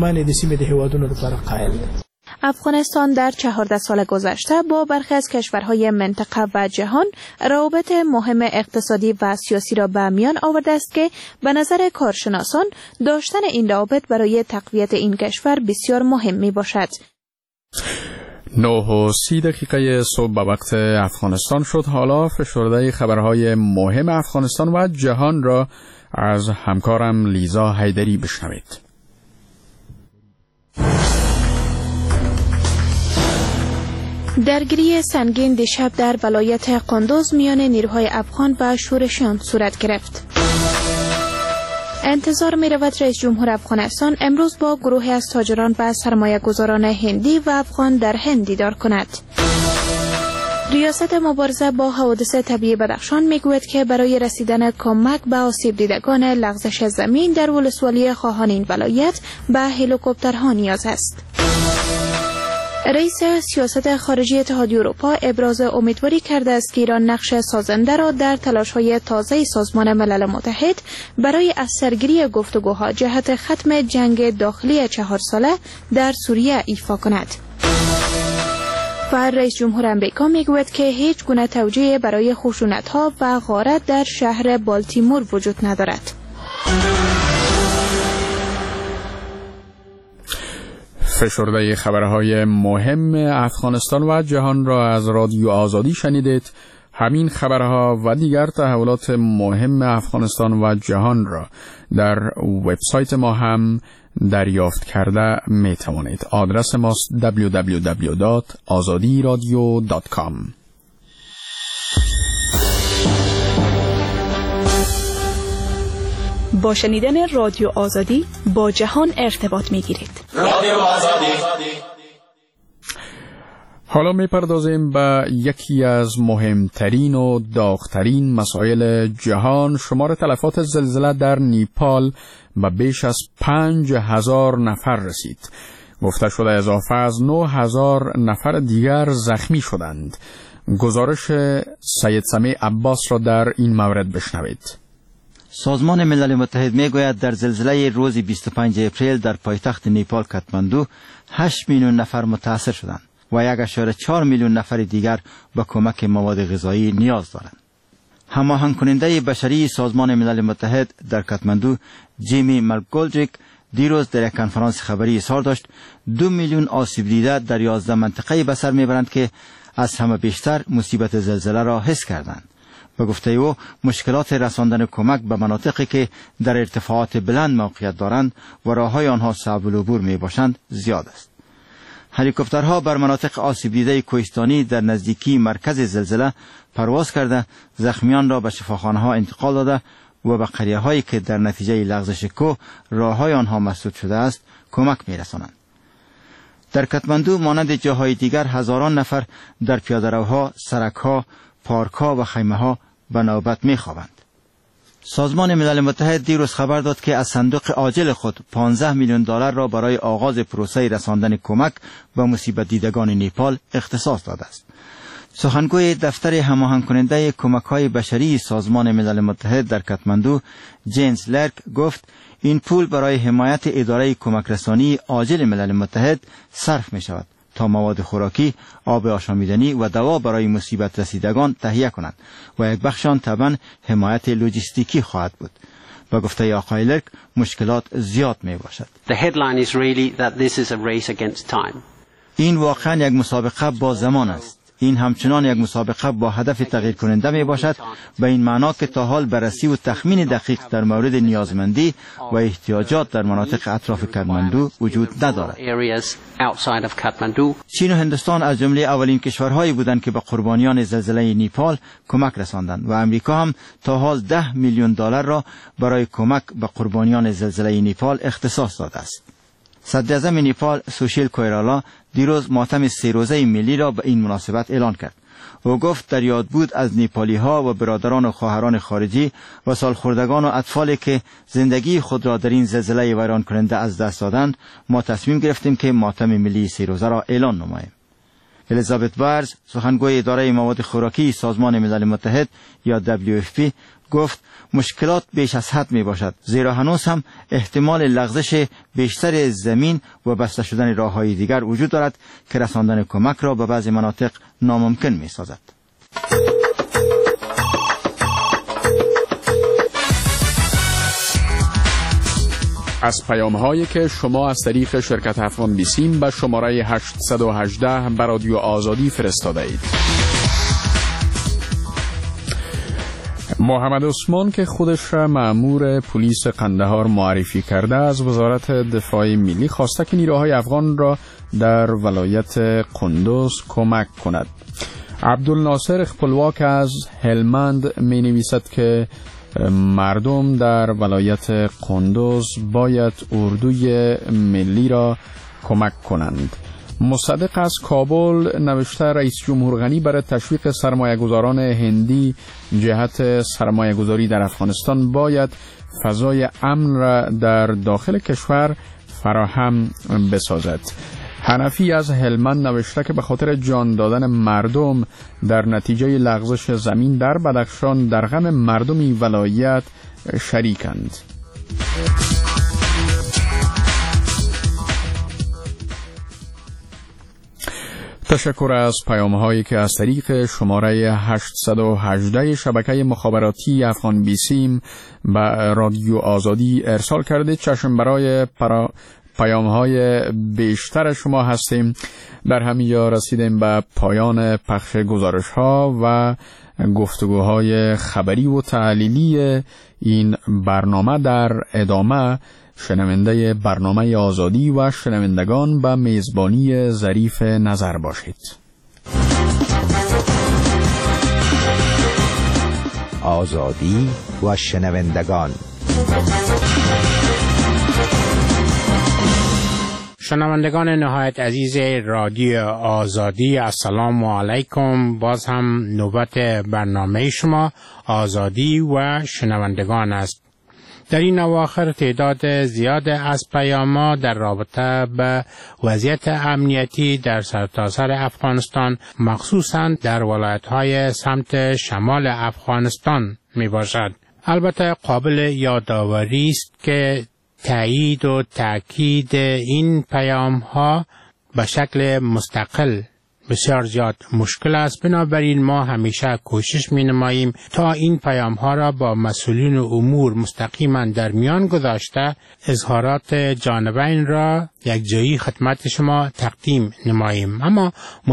افغانستان در 14 سال گذشته با برخی از کشورهای منطقه و جهان روابط مهم اقتصادی و سیاسی را به میان آورده است که به نظر کارشناسان داشتن این روابط برای تقویت این کشور بسیار مهم می باشد. 9:30 صبح به وقت افغانستان شد. حالا فشرده خبرهای مهم افغانستان و جهان را از همکارم لیزا حیدری بشنوید. درگیری سنگین دیشب در ولایت قندوز میان نیروهای افغان و شورشیان صورت گرفت. انتظار می رود رئیس جمهور افغانستان امروز با گروهی از تاجران و سرمایه گذاران هندی و افغان در هند دیدار کند. ریاست مبارزه با حوادث طبیعی بدخشان میگوید که برای رسیدن کمک به آسیب دیدگان لغزش زمین در ولسوالی خواهان این ولایت به هلیکوپترها نیاز است. رئیس سیاست خارجی اتحادیه اروپا ابراز امیدواری کرده است که ایران نقش سازنده را در تلاش‌های تازه سازمان ملل متحد برای از سرگیری گفتگوها جهت ختم جنگ داخلی 4 ساله در سوریه ایفا کند. و رئیس جمهور امریکا میگوید که هیچ گونه توجیه برای خشونت‌ها و غارت در شهر بالتیمور وجود ندارد. فشرده خبرهای مهم افغانستان و جهان را از رادیو آزادی شنیدید. همین خبرها و دیگر تحولات مهم افغانستان و جهان را در وبسایت ما هم دریافت کرده می توانید. آدرس ماست www.azadiradio.com. با شنیدن رادیو آزادی با جهان ارتباط می گیرید. رادیو آزادی. حالا می پردازیم به یکی از مهمترین و داغترین مسائل جهان. شمار تلفات زلزله در نیپال به بیش از 5,000 نفر رسید. گفته شده اضافه از 9,000 نفر دیگر زخمی شدند. گزارش سید سمیع عباس را در این مورد بشنوید. سازمان ملل متحد میگوید در زلزله روز 25 اپریل در پایتخت نیپال کاتماندو 8 میلیون نفر متاثر شدند و 1.4 میلیون نفر دیگر به کمک مواد غذایی نیاز دارند. هماهنگ کننده بشری سازمان ملل متحد در کاتماندو جیمی مکگولدریک دیروز در یک کنفرانس خبری اظهار داشت 2 میلیون آسیب دیده در 11 منطقه به سر میبرند که از همه بیشتر مصیبت زلزله را حس کردند. به گفته او مشکلات رساندن کمک به مناطقی که در ارتفاعات بلند موقعیت دارند و راههای آنها صعب العبور می باشند زیاد است. هلیکوپترها بر مناطق آسیب دیده کوهستانی در نزدیکی مرکز زلزله پرواز کرده زخمیان را به شفاخانه‌ها انتقال داده و به قریه‌هایی که در نتیجه لغزش کوه راههای آنها مسدود شده است کمک می رسانند. در کاتماندو مانند جاهای دیگر هزاران نفر در پیاده‌روها، سرک‌ها، پارک‌ها و خیمه‌ها به نوبت می‌خوابند. سازمان ملل متحد دیروز خبر داد که از صندوق عاجل خود 15 میلیون دلار را برای آغاز پروسه رساندن کمک به مصیبت دیدگان نیپال اختصاص داده است. سخنگوی دفتر هماهنگ کننده کمک‌های بشری سازمان ملل متحد در کاتماندو جینز لرک گفت این پول برای حمایت اداره کمک رسانی عاجل ملل متحد صرف می‌شود تا مواد خوراکی، آب آشامیدنی و دوا برای مصیبت رسیدگان تهیه کنند و یک بخش آن طبعاً حمایت لوجستیکی خواهد بود. با گفته آقای لرک مشکلات زیاد می باشد. The headline is really that this is a race against time. این واقعاً یک مسابقه با زمان است. این همچنان یک مسابقه با هدف تغییر کننده می باشد، به این معنا که تا حال بررسی و تخمین دقیق در مورد نیازمندی و احتیاجات در مناطق اطراف کاتماندو وجود ندارد. چین و هندوستان از جمله اولین کشورهایی بودند که به قربانیان زلزله نیپال کمک رساندند و امریکا هم تا حال $10 میلیون را برای کمک به قربانیان زلزله نیپال اختصاص داده است. صدر اعظم نیپال سوشیل کویرالا دیروز ماتم 3 روزه ملی را به این مناسبت اعلان کرد. او گفت در یاد بود از نیپالی ها و برادران و خواهران خارجی و سالخوردگان و اطفالی که زندگی خود را در این زلزله ویران کننده از دست دادند، ما تصمیم گرفتیم که ماتم ملی 3 روزه را اعلان نماییم. الیزابت بارز، سخنگوی اداره مواد خوراکی سازمان ملل متحد یا WFP، گفت مشکلات بیش از حد می باشد، زیرا هنوز هم احتمال لغزش بیشتر زمین و بسته شدن راه‌های دیگر وجود دارد که رساندن کمک را به بعضی مناطق ناممکن می سازد. از پیام‌هایی که شما از طریق شرکت افغان بیسیم به شماره 818 به رادیو آزادی فرستاده اید. محمد عثمان که خودش را مأمور پلیس قندهار معرفی کرده، از وزارت دفاع ملی خواسته که نیروهای افغان را در ولایت قندوز کمک کند. عبدالناصر خپلواک از هلمند می نویسد که مردم در ولایت قندوز باید اردوی ملی را کمک کنند. مصدق از کابل نوشته رئیس جمهور غنی برای تشویق سرمایه‌گذاران هندی جهت سرمایه‌گذاری در افغانستان باید فضای امن را در داخل کشور فراهم بسازد. حنفی از هلمند نوشته که به خاطر جان دادن مردم در نتیجه لغزش زمین در بدخشان در غم مردمی ولایت شریکند. تشکر از پیام‌هایی که از طریق شماره 818 شبکه مخابراتی افغان بیسیم به رادیو آزادی ارسال کرده. چشم برای پیام‌های بیشتر شما هستیم. در همین جا رسیدیم به پایان پخش گزارش‌ها و گفتگوهای خبری و تحلیلی این برنامه. در ادامه شنونده برنامه آزادی و شنوندگان به میزبانی ظریف نظر باشید. آزادی و شنوندگان. شنوندگان نهایت عزیز رادیو آزادی، السلام علیکم. باز هم نوبت برنامه شما آزادی و شنوندگان است. در این اواخر تعداد زیاد از پیام‌ها در رابطه به وضعیت امنیتی در سرتاسر افغانستان، مخصوصاً در ولایت‌های سمت شمال افغانستان می باشد. البته قابل یادآوری است که تایید و تأکید این پیام‌ها به شکل مستقل بسیار زیاد مشکل است. بنابراین ما همیشه کوشش می نماییم تا این پیام ها را با مسئولین امور مستقیما در میان گذاشته اظهارات جانبین را یک جایی خدمت شما تقدیم نماییم. اما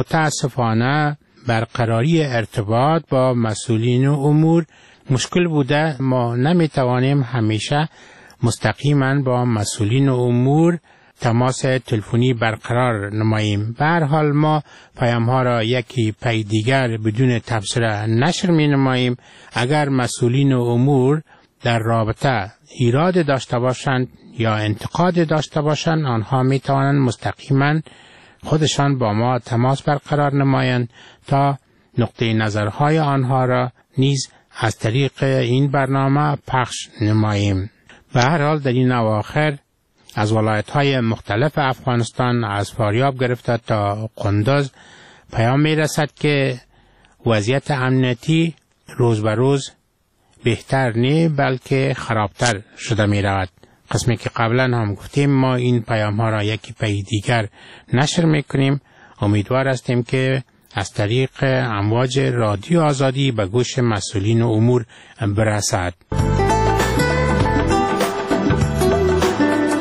متاسفانه برقراری ارتباط با مسئولین امور مشکل بوده. ما نمی توانیم همیشه مستقیما با مسئولین امور تماس تلفنی برقرار نماییم. به هر حال ما پیام ها را یکی پی دیگر بدون تبصره نشر می نماییم. اگر مسئولین امور در رابطه ایراد داشته باشند یا انتقاد داشته باشند، آنها می توانند مستقیما خودشان با ما تماس برقرار نمایند تا نقطه نظرهای آنها را نیز از طریق این برنامه پخش نماییم. به هر حال در این اواخر از ولایت‌های مختلف افغانستان، از فاریاب گرفته تا قندوز، پیام می‌رسد که وضعیت امنیتی روز به روز بهتر نه بلکه خرابتر شده می‌رود. قسمی که قبلا هم گفتیم ما این پیام‌ها را یکی پی دیگر نشر می‌کنیم. امیدوار هستیم که از طریق امواج رادیو آزادی به گوش مسئولین امور برسد.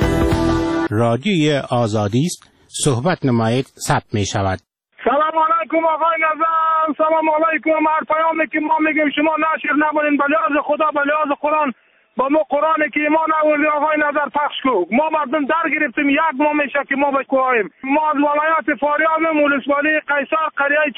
رادیوی آزادی است، صحبت نمایید ثبت می شود. سلام علیکم علیکم آقای نظر، سلام علیکم. هر پیامی که ما میگیم شما نشر نبودین، به لحاظ خدا به لحاظ قرآن با ما قرآنی که ایمان آوردی آقای نظر پخش کو. ما مردم در گرفتیم، یک ماه میشه که ما به کوهایم. ما از ولایت فاریاب، ولسوالی قیصر، قریه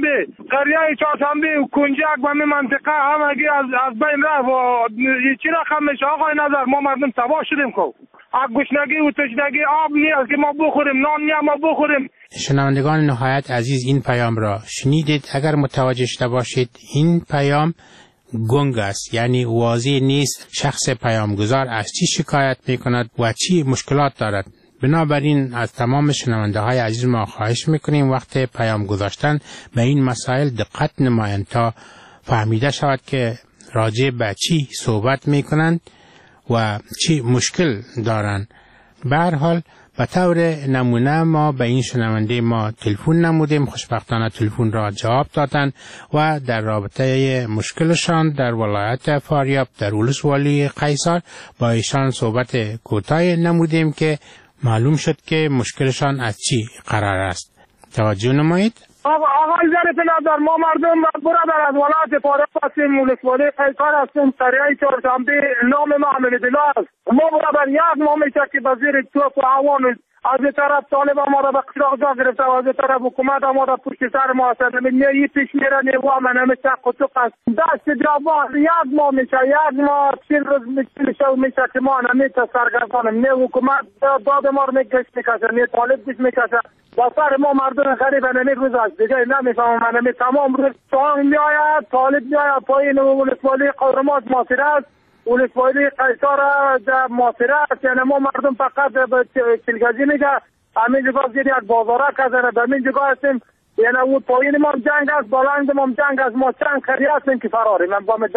چهارشنبه و کنجک و می منطقه همگی از بین رفت و چی رقم میشه آقای نظر. ما مردم تباه شدیم کو. گشنگی و تشنگی آب نیست که ما بخوریم، نان نیست ما بخوریم. شنوندگان نهایت عزیز، این پیام را شنیدید. اگر متوجه شده باشید این پیام گنگ است، یعنی واضح نیست شخص پیامگذار از چی شکایت میکند و چی مشکلات دارد. بنابراین از تمام شنونده های عزیز ما خواهش میکنیم وقت پیام گذاشتن به این مسائل دقت نمایند تا فهمیده شود که راجع به چی صحبت میکنند و چی مشکل دارند. به هر حال به طور نمونه ما به این شنونده ما تلفن نمودیم، خوشبختانه تلفن را جواب دادند و در رابطه مشکلشان در ولایت فاریاب در ولسوالی قیصر با ایشان صحبت کوتاه نمودیم که معلوم شد که مشکلشان از چی قرار است. توجه نمایید. آقای ظریف نظر، ما مردم برادر از ولایت فاریاب هستیم، ولسوالی قیصر هستیم، قریه چهارشنبه، نام ما حمیدالله است. ما برادر یک ماه میشه که به زیر توپ و هوان از این طرف طالب ما را به قراق جا گرفته و از این طرف حکومت ما را پشت سر ما هست. این پیش میره نیوا من همه چق و چق است. دست جوان یک ماه میشه، یک ماه 40 روز میشه که ما همه تا سرگردانم. نه حکومت داد ما رو میکش میکشه، نه طالب کش میکشه. با سر ما مردم غریب همه روز است دیگه نمیفهمم. همه تمام روز سانگ میآید، طالب میآید پایین ولسوالی قورماج ماسره است، ولسوالی قیصر در ماسره است. یعنی ما مردم فقط به چلگزی میگه همین جگاه زیر یک بازاره کزنه به همین جگاه هستیم. یعنی اون پایین ما جنگ است، بالند ما جنگ است. ما چند خریه هستیم که فراریم. من با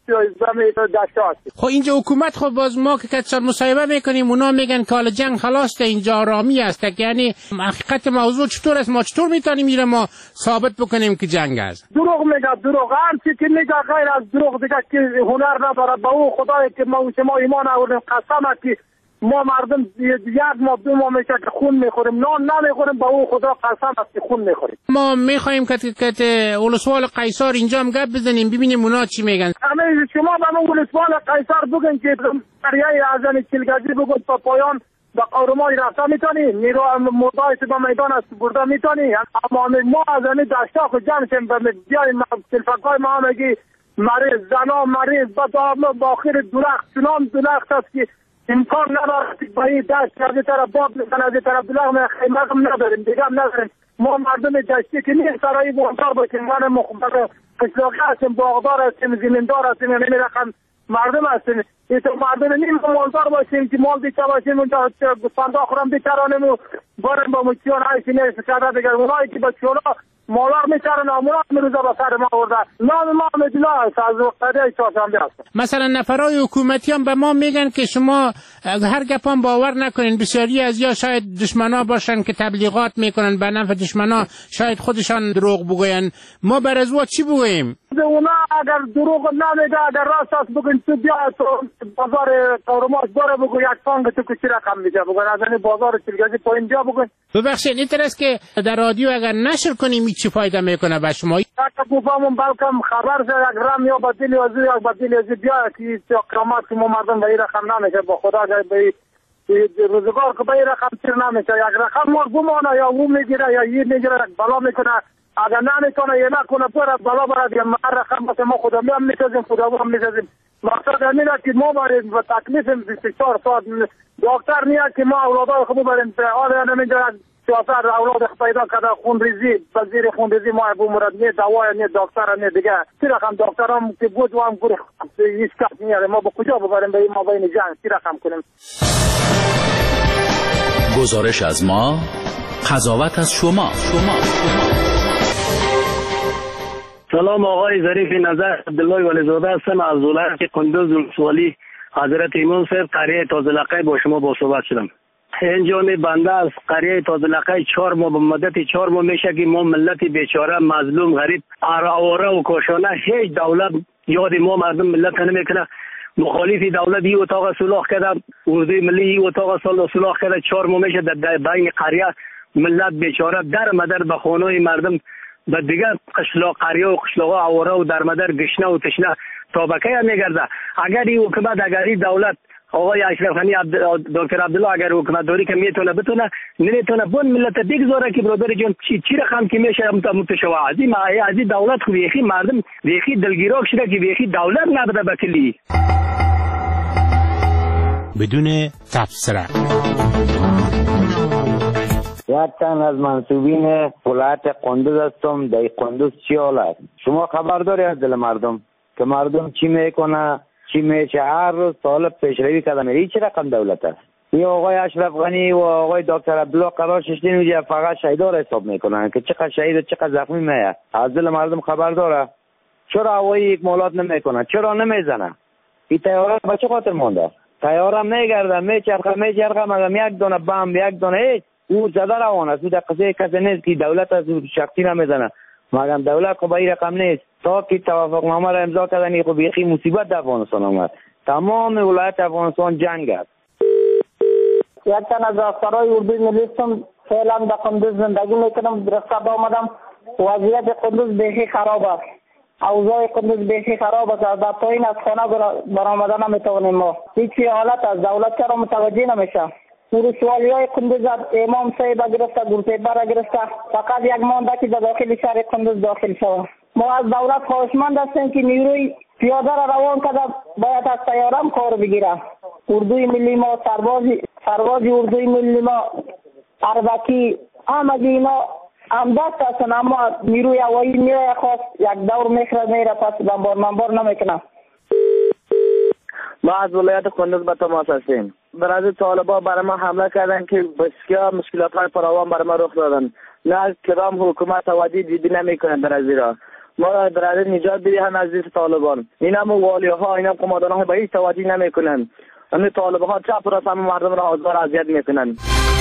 دشت هستیم. خب اینجا حکومت خب باز ما که کتسال مصاحبه میکنیم اونا میگن که حالا جنگ خلاص ده، اینجا آرامی است. یعنی حقیقت موضوع چطور است؟ ما چطور میتونیم میره ما ثابت بکنیم که جنگ است؟ دروغ میگه، دروغ. هر چی که میگه غیر از دروغ دیگه که هنر نداره. با اون خدایی که ما شما ایمان آوردیم قسم است که ما مردم یک ماه دو ماه میشه که خون میخوریم، نان نمیخوریم. با اون خدا قسم است که خون میخوریم. ما میخوایم که ولسوال قیصر اینجا هم گپ بزنیم ببینیم اونا چی میگن. همه شما به من ولسوال قیصر بگن که قریه ازن چلگزی بگن تا پایان به قورمای رفته میتونی، نیرو مردای به میدان است برده میتونی. اما ما از این دشتا خود جمع شیم به بیاریم تلفقای ما همگی مریض، زنا مریض، با آخر درخت چنان درخت است که امکان نداره که با این دشت از این طرف باب میزن، از این طرف دلغم خیمه نداریم دیگه هم نداریم. ما مردم دشتی که نیست سرایی بانتار باشیم، من مخبر قشلاقی هستیم، باغدار هستیم، زمیندار هستیم، یعنی رقم مردم هستیم. این تو مردم نیم مالدار باشیم که مال بیچه باشیم اونجا صندوق خورم بیچرانیم و باریم با مچیان عیشی نیست کرده دیگر. اونایی که با چونا مالار میچرن امونا میروزه با سر ما ورده. نام ما مجلا هست از قریه چهارشنبه هست. مثلا نفرای حکومتی هم به ما میگن که شما هر گپان باور نکنین، بسیاری از یا شاید دشمنا باشن که تبلیغات میکنن به نفع دشمنا، شاید خودشان دروغ بگوین. ما بر از چی بگوییم؟ اونا اگر دروغ نمیگه، اگر راست است بگن تو بیا تو بازار قورماج داره بگو یک سانگ تو که چی رقم میشه بگن، از این بازار چلگزی پایین بیا بگن. ببخشید این طرز که در رادیو اگر نشر کنیم چی فایده میکنه به شما؟ اگر بفهمم بلکم خبر شد یک رم یا بدیلی وزی یا بدیلی وزی بیا که اقامات که ما مردم به این رقم نمیشه. با خدا به روزگار که به این رقم چیر نمیشه. یک رقم ما بمانه یا او میگیره یا یه میگیره بلا میکنه. اگر نمیتونه یه نکنه پر بلا برد یا ما رقم باشه ما خدا هم میسازیم، خدا هم میسازیم. مقصد همین است که ما بریم و تکلیف 24 ساعت دکتر نیست که ما اولادای خود بریم آره نمیدونم 4 اولاد پیدا کرده خون ریزی وزیر خون ریزی ما ابو مراد نه دوا نه دکتر نه دیگه چی رقم دکترام که بود و هم گور هیچ کس نیاره. ما با کجا ببریم به ما بین جنگ چی رقم کنیم؟ گزارش از ما، قضاوت از شما. سلام آقای ظریف نظر، عبدالله ولیزاده هستم از ولایت قندوز ولسوالی حضرت امام صاحب قریه تازه‌لقای با شما با صحبت شدم. اینجا بنده از قریه تازه‌لقای 4 ماه به مدت 4 ماه میشه که ما ملت بیچاره مظلوم غریب آواره و کاشانه هیچ دولت یاد ما مردم ملت نمیکنه. مخالف دولت این اتاق صلح کرده، اردوی ملی این اتاق صلح کرده. 4 ماه میشه در بین قریه ملت بیچاره در مدر به خانه مردم به دیگر قشلاق قریه و قشلاق آواره و درمدر گشنه و تشنه تابکه میگرده. اگر این حکومت، اگر این دولت آقای اشرف غنی دکتر عبدالله اگر حکومت داری که میتونه بتونه نمیتونه بون ملت بگذاره که برادر جان چی رقم که میشه متشوا از این دولت خو بیخی مردم بیخی دلگیرا شده که بیخی دولت نبوده بکلی بدون تبصره. یک تن از منصوبین ولایت قندوز هستم. در قندوز چی حال است؟ شما خبر داری از دل مردم که مردم چی میکنه، چی میشه؟ هر روز طالب پیشروی کردن. این چه رقم دولت است؟ این آقای اشرف غنی و آقای دکتر عبدالله قرار ششتین ویجه فقط شهیدار حساب میکنن که چقدر شهید و چقدر زخمی میه. از دل مردم خبر داره؟ چرا هوایی اکمالات نمیکنه؟ چرا نمیزنه؟ این تیاره به چه خاطر مونده؟ تیاره میگرده میچرخه مگم یک دونه بم یک دونه هیچ او زده روان است. او در قضیه کسی نیست که دولت از شخصی نمیزنه. مگم دولت خب این رقم نیست. تا که توافق نامه را امضا کردن خب یکی مصیبت در افغانستان آمد. تمام ولایت افغانستان جنگ است. یک تن از افسرهای اردوی ملی هستم. فعلا در قندوز زندگی میکنم. درسته آمدم. وضعیت قندوز بیخی خراب است. اوضاع قندوز بیخی خراب است. در پایین از خانه برآمدن نمیتوانیم. ما هیچ حالت از دولت چرا متوجه نمیشه. ولسوالی های قندوز امام صاحب گرفته، گلپیپر گرفته، فقط یک مانده که در داخل شهر قندوز داخل شود. ما از دولت خواهشمند هستیم که نیروی پیاده را روان کرده باید از طیاره کار بگیره. اردوی ملی ما، سرباز اردوی ملی ما، اربکی، همگی اینا همدست هستن، اما نیروی هوایی میره خواست یک دور میره پس بمبار نمیکنه. ما از ولایت قندوز به تماس هستیم. در از طالبان برای ما حمله کردن که بسیار مشکلات فراوان برای ما رخ دادن. نه کدام حکومت توجه جدی نمیکنه در از ایران. ما در از نجات بدهیم از دست طالبان. اینا والی ها، اینا قماندان ها به هیچ توجه نمیکنن. همین طالبان ها چپ راست هم مردم را آزار اذیت میکنن.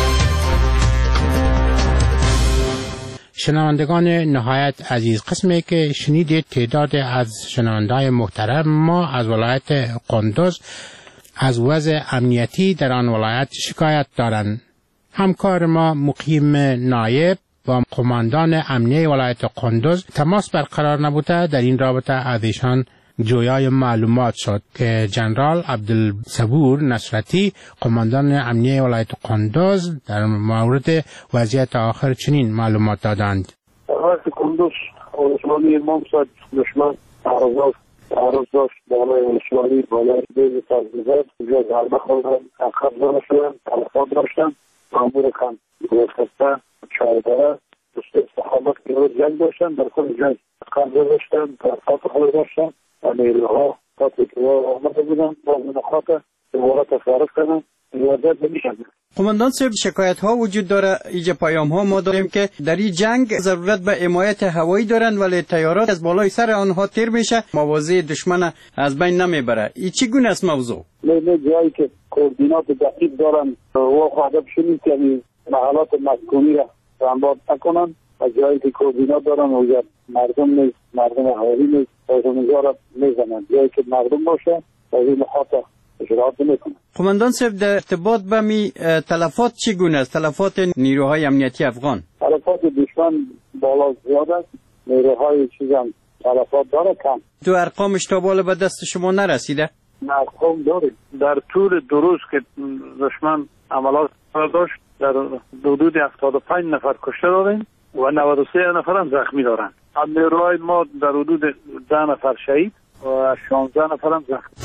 شنوندگان نهایت عزیز، قسمی که شنیدید تعداد از شنونده‌های محترم ما از ولایت قندوز از وضع امنیتی در آن ولایت شکایت دارند. همکار ما مقیم نایب با قماندان امنیه ولایت قندوز تماس برقرار نبوده. در این رابطه از ایشان جویای معلومات شد که جنرال عبدالصبور نصرتی قماندان امنیه ولایت قندوز در مورد وضعیت آخر چنین معلومات دادند. ولایت قندوز ولسوالی امام صاحب دشمن تعرض داشت بالای ولسوالی بالای بیز تازمیزد اونجا ضربه خوردن، عقب زنه شدن، تلفات داشتن، مامور کم گرفته چایداره دوست استخابت که روز جنگ داشتن، در خود جنگ قبضه داشتن، تلفات خود داشتن و نیروها تا تکرار آمده بودن با منخواه دوباره تصارف کردن. وضعیت نمیشن. قماندان صاحب، شکایت ها وجود داره، ایجا پیام ها ما داریم که در این جنگ ضرورت به حمایت هوایی دارن ولی طیارات از بالای سر آنها تیر میشه، مواضع دشمن از بین نمیبره. این چگونه است موضوع؟ نه جایی که کوردینات دقیق دارن و خواهده بشونیم که محلات مسکونی را انباد نکنن و جایی که کوردینات دارن و مردم نیست، مردم هوایی نیست، سازمان‌ها را میزنن. جایی که مردم باشه و این مخاطر اجرات نمیکنن. قماندان صاحب، در ارتباط به می تلفات چگونه است؟ تلفات نیروهای امنیتی افغان؟ تلفات دشمن بالا زیاد است. نیروهای چیزم تلفات داره کم. تو ارقامش تا بالا به دست شما نرسیده؟ نه، ارقام داریم. در طول 2 روز که دشمن عملات داشت در حدود 75 نفر کشته داریم و 93 نفر هم زخمی دارن. نیروهای ما در حدود 10 نفر شهید و 16 نفر هم زخمی.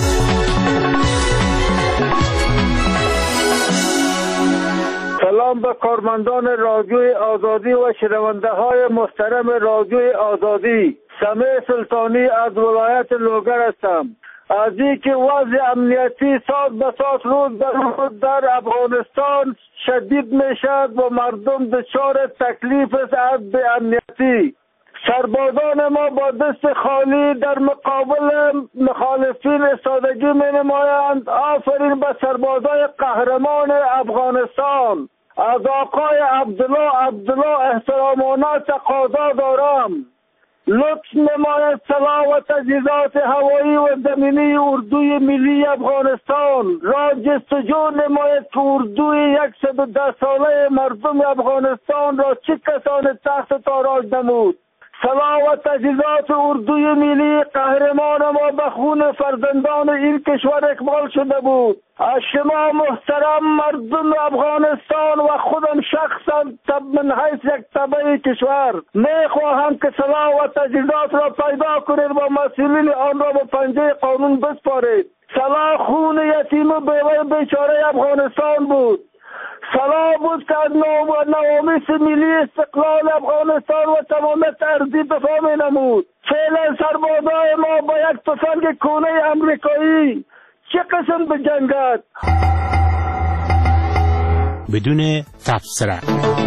سلام به کارمندان رادیوی آزادی و شنونده های محترم رادیوی آزادی. سمیع سلطانی از ولایت لوگر هستم. از اینکه وضع امنیتی سال به سال روز در افغانستان شدید میشد و مردم دچار تکلیف است به امنیتی. سربازان ما با دست خالی در مقابل مخالفین ایستادگی می نمایند. آفرین به سربازای قهرمان افغانستان. از آقای عبدالله احترامانه تقاضا دارم لطف نماید سلاح و تجهیزات هوایی و زمینی اردوی ملی افغانستان را جستجو نماید که اردوی 110 ساله مردم افغانستان را چه کسان تحت تاراج نمود. سلاح و تجهیزات اردوی ملی قهرمان ما به خون فرزندان این کشور اکمال شده بود. از شما محترم مردم افغانستان و خودم شخصا من حیث یک تبع کشور میخواهم که سلاح و تجهیزات را پیدا کنید و مسئولین آن را به پنجه قانون بسپارید. سلاح خون یتیم و بیوه بیچاره افغانستان بود. سلاح بود که از نوامیس ملی استقلال افغانستان و تمامیت ارضی دفاع می نمود. فعلا سربازای ما با یک تفنگ کونه امریکایی چه قسم بجنگد؟ بدون تبصره.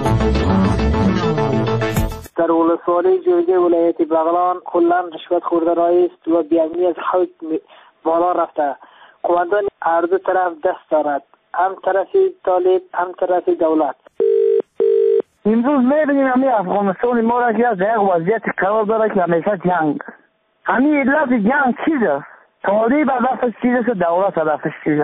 در ولسوالی جوجه ولایت بغلان کلا رشوت خورده رایست و بی‌عدمی از حد بالا رفته. قوانین هر دو طرف دست دارد، هم طرفی طالب هم طرفی دولت. امروز می‌بینیم همین افغانستان ما را که از یک وضعیت قرار داره که همیشه جنگ. همین علت جنگ چیزه؟ طالب هدفش چیزه که دولت هدفش چیزه؟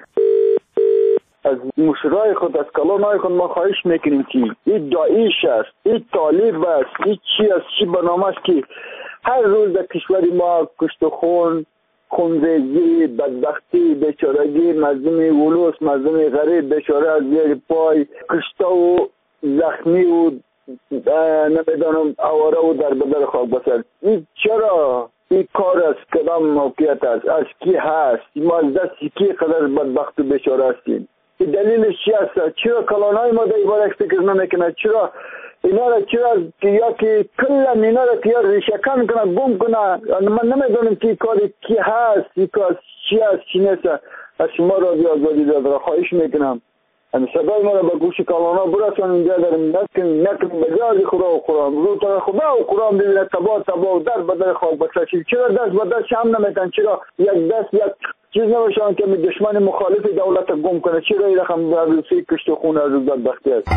از مشرای خود، از کلانای خود ما خواهش میکنیم که این داعش است، این طالب است، این چی است، چی برنامه است که هر روز در کشور ما کشت و خونریزی، بدبختی، بیچارگی، مردم ولوس، مردم غریب بیچاره از زیر پای کشته و زخمی و نمیدانم آواره و در بدر خاک بسر. این چرا این کار است؟ کدام موقعیت است؟ از کی هست؟ ما از دست کی قدر بدبخت و بیچاره هستیم؟ این دلیلش چی است؟ چرا کلانای ما در این باره فکر نمیکنه؟ چرا اینا را یا که کلا اینا را که یا ریشه‌کن کنه، گم کنه؟ من نمیدونم که کاری کی هست، این کار چی است، چی نیست. از شما رادیو آزادی را خواهش میکنم صدای ما را به گوش کلانا برسان. اینجا داریم نکن بجاز خدا و قرآن رو تا خدا و قرآن ببینه تبا و در بدر خواب بسرشید. چرا دست به دست هم نمیتن؟ چرا یک دست یک چیز نباشن که دشمن مخالف دولت گم کنه؟ چرا این رقم روسی کشت و خون از بدبختی است؟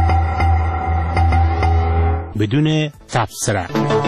بدون تبصره.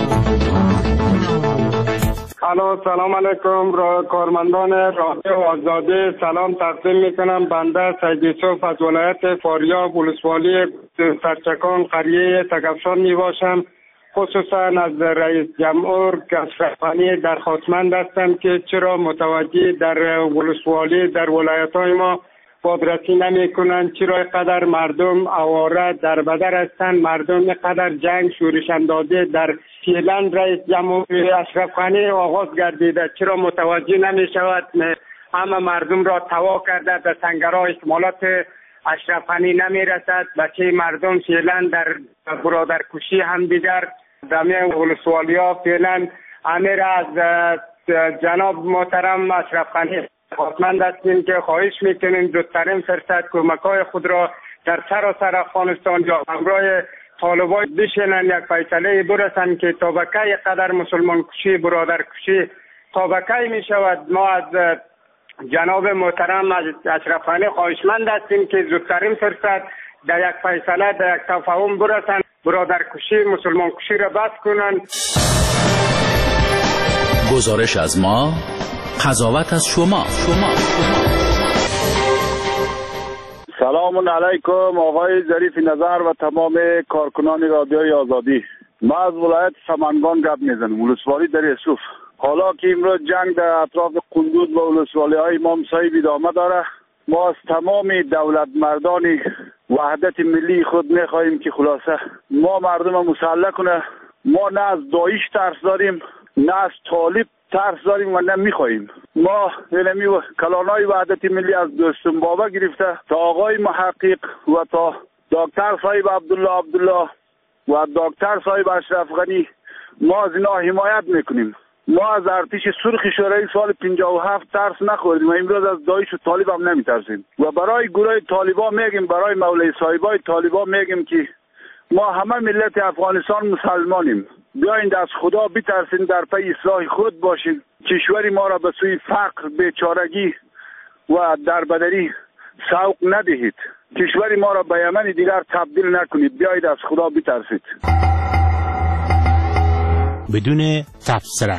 الو، سلام علیکم کارمندان رادیو آزادی. سلام تقدیم میکنم. بنده سید یوسف از ولایت فاریاب ولسوالی سرچکان قریه تکفشان میباشم. خصوصا از رئیس جمهور اشرف غنی درخواستمند هستم که چرا متوجه در ولسوالی در ولایت های ما بازرسی نمی کنند، چرا قدر مردم آواره در بدر هستند، مردم قدر جنگ شورش انداده در فعلا رئیس جمهور اشرف غنی آغاز گردیده، چرا متوجه نمی شود؟ همه مردم را توا کرده، به سنگرها اکمالات اشرف غنی نمی رسد. بچه مردم فعلا در برادر کشی هم دیگر دمه ولسوالی ها فعلا امیر از جناب محترم اشرف غنی خواستمند هستیم که خواهش میکنیم زودترین فرصت کمک‌های خود را در سراسر افغانستان یا همراه طالبان بشینن، یک فیصله برسن که تا به کی قدر مسلمان کشی، برادر کشی تا به کی می شود. ما از جناب محترم اشرف غنی خواهشمند هستیم که زودترین فرصت در یک فیصله، در یک تفاهم برسن، برادر کشی، مسلمان کشی را بس کنن. گزارش از ما، قضاوت از شما. سلام علیکم آقای ظریف نظر و تمام کارکنان رادیوی آزادی. ما از ولایت سمنگان گپ میزنم، ولسوالی در یوسف. حالا که امروز جنگ در اطراف قندوز و ولسوالی های ما مصاحب ادامه داره، ما از تمام دولت مردان وحدت ملی خود میخواهیم که خلاصه ما مردم مسلح کنه. ما نه از داعش ترس داریم، نه از طالب ترس داریم و نه میخواهیم. ما علمی کلانای وحدت ملی از دوستم بابا گرفته تا آقای محقق و تا دکتر صاحب عبدالله و دکتر صاحب اشرف غنی ما از اینا حمایت میکنیم. ما از ارتش سرخ شورای سال 57 ترس نخوردیم و امروز از داعش و طالب هم نمیترسیم. و برای گروه طالبا میگیم، برای مولای صاحبای طالبا میگیم که ما همه ملت افغانستان مسلمانیم. بیایید از خدا بترسین، در پی اصلاح خود باشید. کشور ما را به سوی فقر، بیچارگی و دربدری سوق ندهید. کشور ما را به یمن دیگر تبدیل نکنید. بیایید از خدا بترسید. بدون تبصره.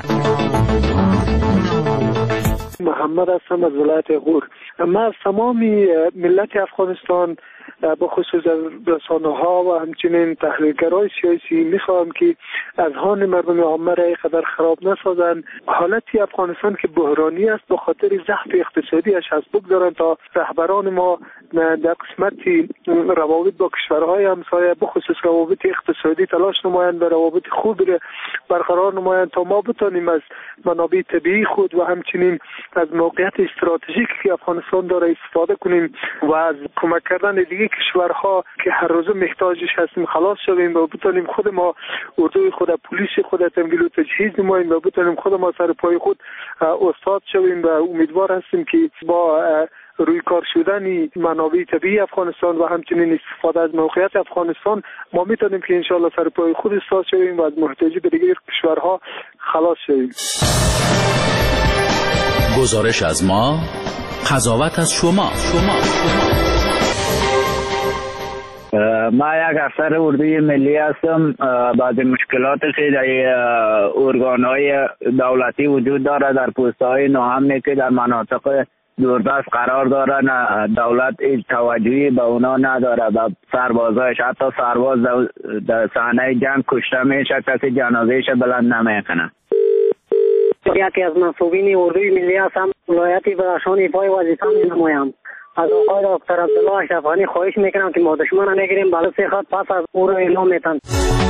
محمد هستم از ولایت غور. من از تمام ملت افغانستان بخصوص از رسانه‌ها و همچنین تحلیلگرای سیاسی میخواهم که اذهان مردم عامه را اینقدر خراب نسازند. حالتی افغانستان که بحرانی است به خاطر ضعف اقتصادیش هست، بگذارند تا رهبران ما در قسمتی روابط با کشورهای همسایه بخصوص روابط اقتصادی تلاش نمایند، به روابط خوب برقرار نمایند تا ما بتانیم از منابع طبیعی خود و همچنین از موقعیت استراتژیکی که افغانستان داره استفاده کنیم و از کمک کردن دیگه کشورها که هر روز محتاجش هستیم خلاص شویم و بتانیم خود ما اردوی خود، پلیس خود تمویل و تجهیز نماییم و بتانیم خود ما سر پای خود استاد شویم و امیدوار هستیم که با روی کار شدن منابع طبیعی افغانستان و همچنین استفاده از موقعیت افغانستان ما میتونیم که انشالله سر پای خود استاد شویم و از محتاجی به دیگر کشورها خلاص شویم. گزارش از ما، قضاوت از شما. ما یک افسر اردوی ملی هستم. بعضی مشکلات که در ارگان‌های دولتی وجود داره در پست‌های ناامنی که در مناطق دوردست قرار دارن، دولت هیچ توجهی به اونا نداره، به سربازایش. حتی سرباز در صحنه جنگ کشته میشه، کسی جنازه‌اش بلند نمیکنه. یکی از منصوبین اردوی ملی هستم. ولایت بدخشان ایفای وظیفه می‌نمایم. از آقای دکتر عبدالله اشرف غنی خواهش میکنم که ما دشمن نگیریم، بله 3 خط پس از او رو اعلام میتن.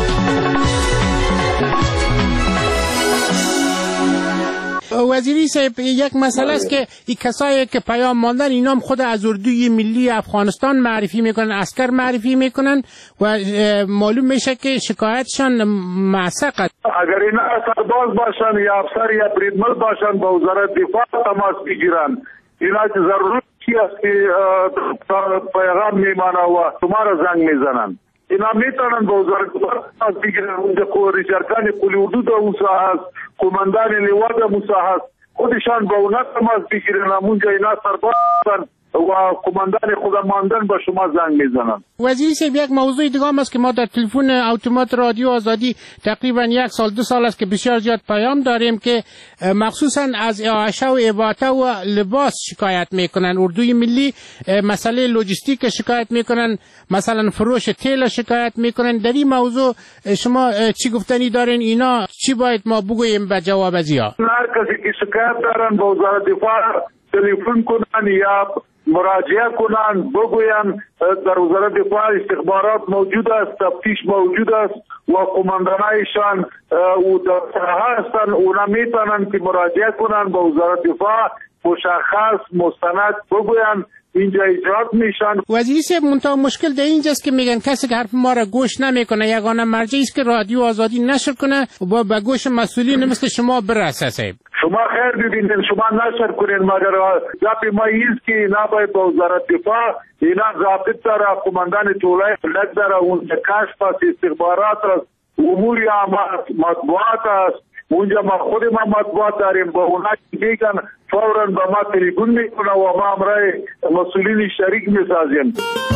وزیری صاحب، یک مسئله است که این کسایی که پیام ماندن اینا هم خود از اردوی ملی افغانستان معرفی میکنن، عسکر معرفی میکنن و معلوم میشه که شکایتشان معسق است. اگر اینا سرباز باشن یا افسر یا بریدمن باشن با وزارت دفاع تماس بگیرن. اینا ضرورت است که پیغام میمانه و شما را زنگ میزنن. اینا میتونن با وزارت دفاع تماس بگیرن. اونجا ریشارکان قلی اردو در اون ساحه هست، قماندان نیوا در اون ساحه هست، خودشان با اونا تماس بگیرن. همونجا اینا سرباز هستن و قماندان خودماندن با شما زنگ میزنن. وزیر صاحب، یک موضوع دیگه هم است که ما در تلفن اتومات رادیو آزادی تقریبا 1 سال 2 سال است که بسیار زیاد پیام داریم که مخصوصا از اعاشه و اباطه و لباس شکایت میکنن. اردوی ملی مسئله لوجستیک شکایت میکنن، مثلا فروش تیل شکایت میکنن. در این موضوع شما چی گفتنی دارین؟ اینا چی باید ما بگوییم به جواب از یا؟ هر کسی که شکایت دارن با وزارت دفاع تلفن کنن یا مراجعه کنن، بگوین در وزارت دفاع استخبارات موجود است، تفتیش موجود است و قماندانایشان او در ساحه هستن. اونا میتونن که مراجعه کنن با وزارت دفاع، مشخص مستند بگوین اینجا اجرات میشن. وزیر صاحب، منتها مشکل در اینجاست که میگن کسی که حرف ما را گوش نمیکنه. یگانه مرجعی است که رادیو آزادی نشر کنه و به گوش مسئولین مثل شما برسه. صاحب شما خیر ببینید، شما نشر کنین، مگر گپ ما ایست که نباید با وزارت دفاع اینا ضابط داره، قماندان طولای فلک داره، اون کشف است، استخبارات است، امور مطبوعات است. اونجا ما خود ما مطبوعات داریم، با اونا میگن فوراً با ما تلفن میکنه و ما امرای مسئولین شریک میسازیم.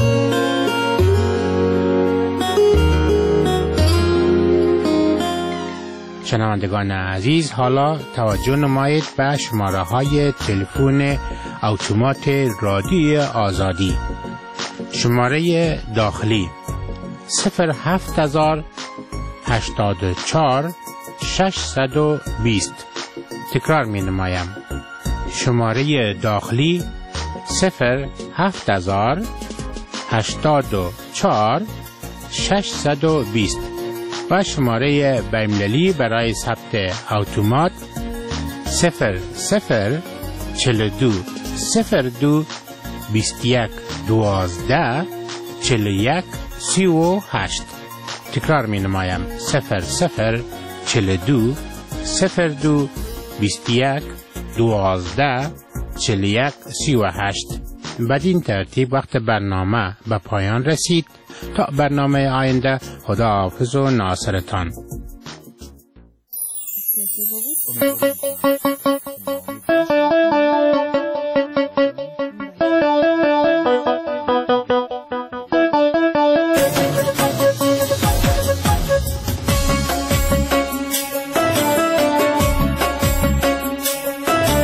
شنوندگان عزیز، حالا توجه نمایید به شماره های تلفن اتومات رادیو آزادی. شماره داخلی 07084 620. تکرار می نمایم. شماره داخلی 07084 620 و شماره بین‌المللی برای ثبت اتومات 0042 02 21 12 41 38. تکرار می نمایم. 0042 02 21 12 41 38. بدین ترتیب وقت برنامه به پایان رسید. تا برنامه آینده، خدا حافظ و ناصرتان.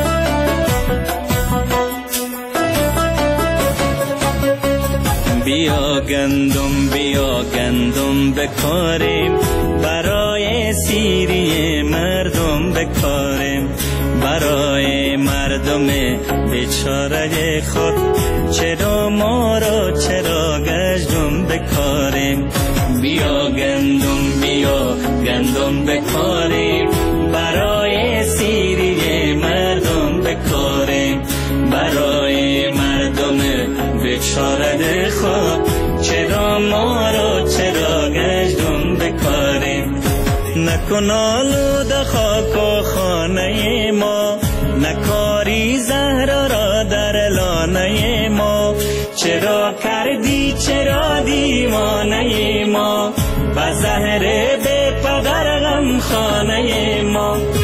بیا بیا گندم بکاریم، برای سیری مردم بکاریم، برای مردم بیچاره خود چرا ما را چرا گشتم بکاریم. بیا گندم بکاریم، برای سیری مردم بکاریم، برای مردم بیچاره خود چرا ما را چرا گشتم بکاریم. نکن آلوده خاک و خانه ما، نکاری زهر را در لانه ما، چرا کردی چرا دیوانه ما، با زهر بی پدر غم خانه ما.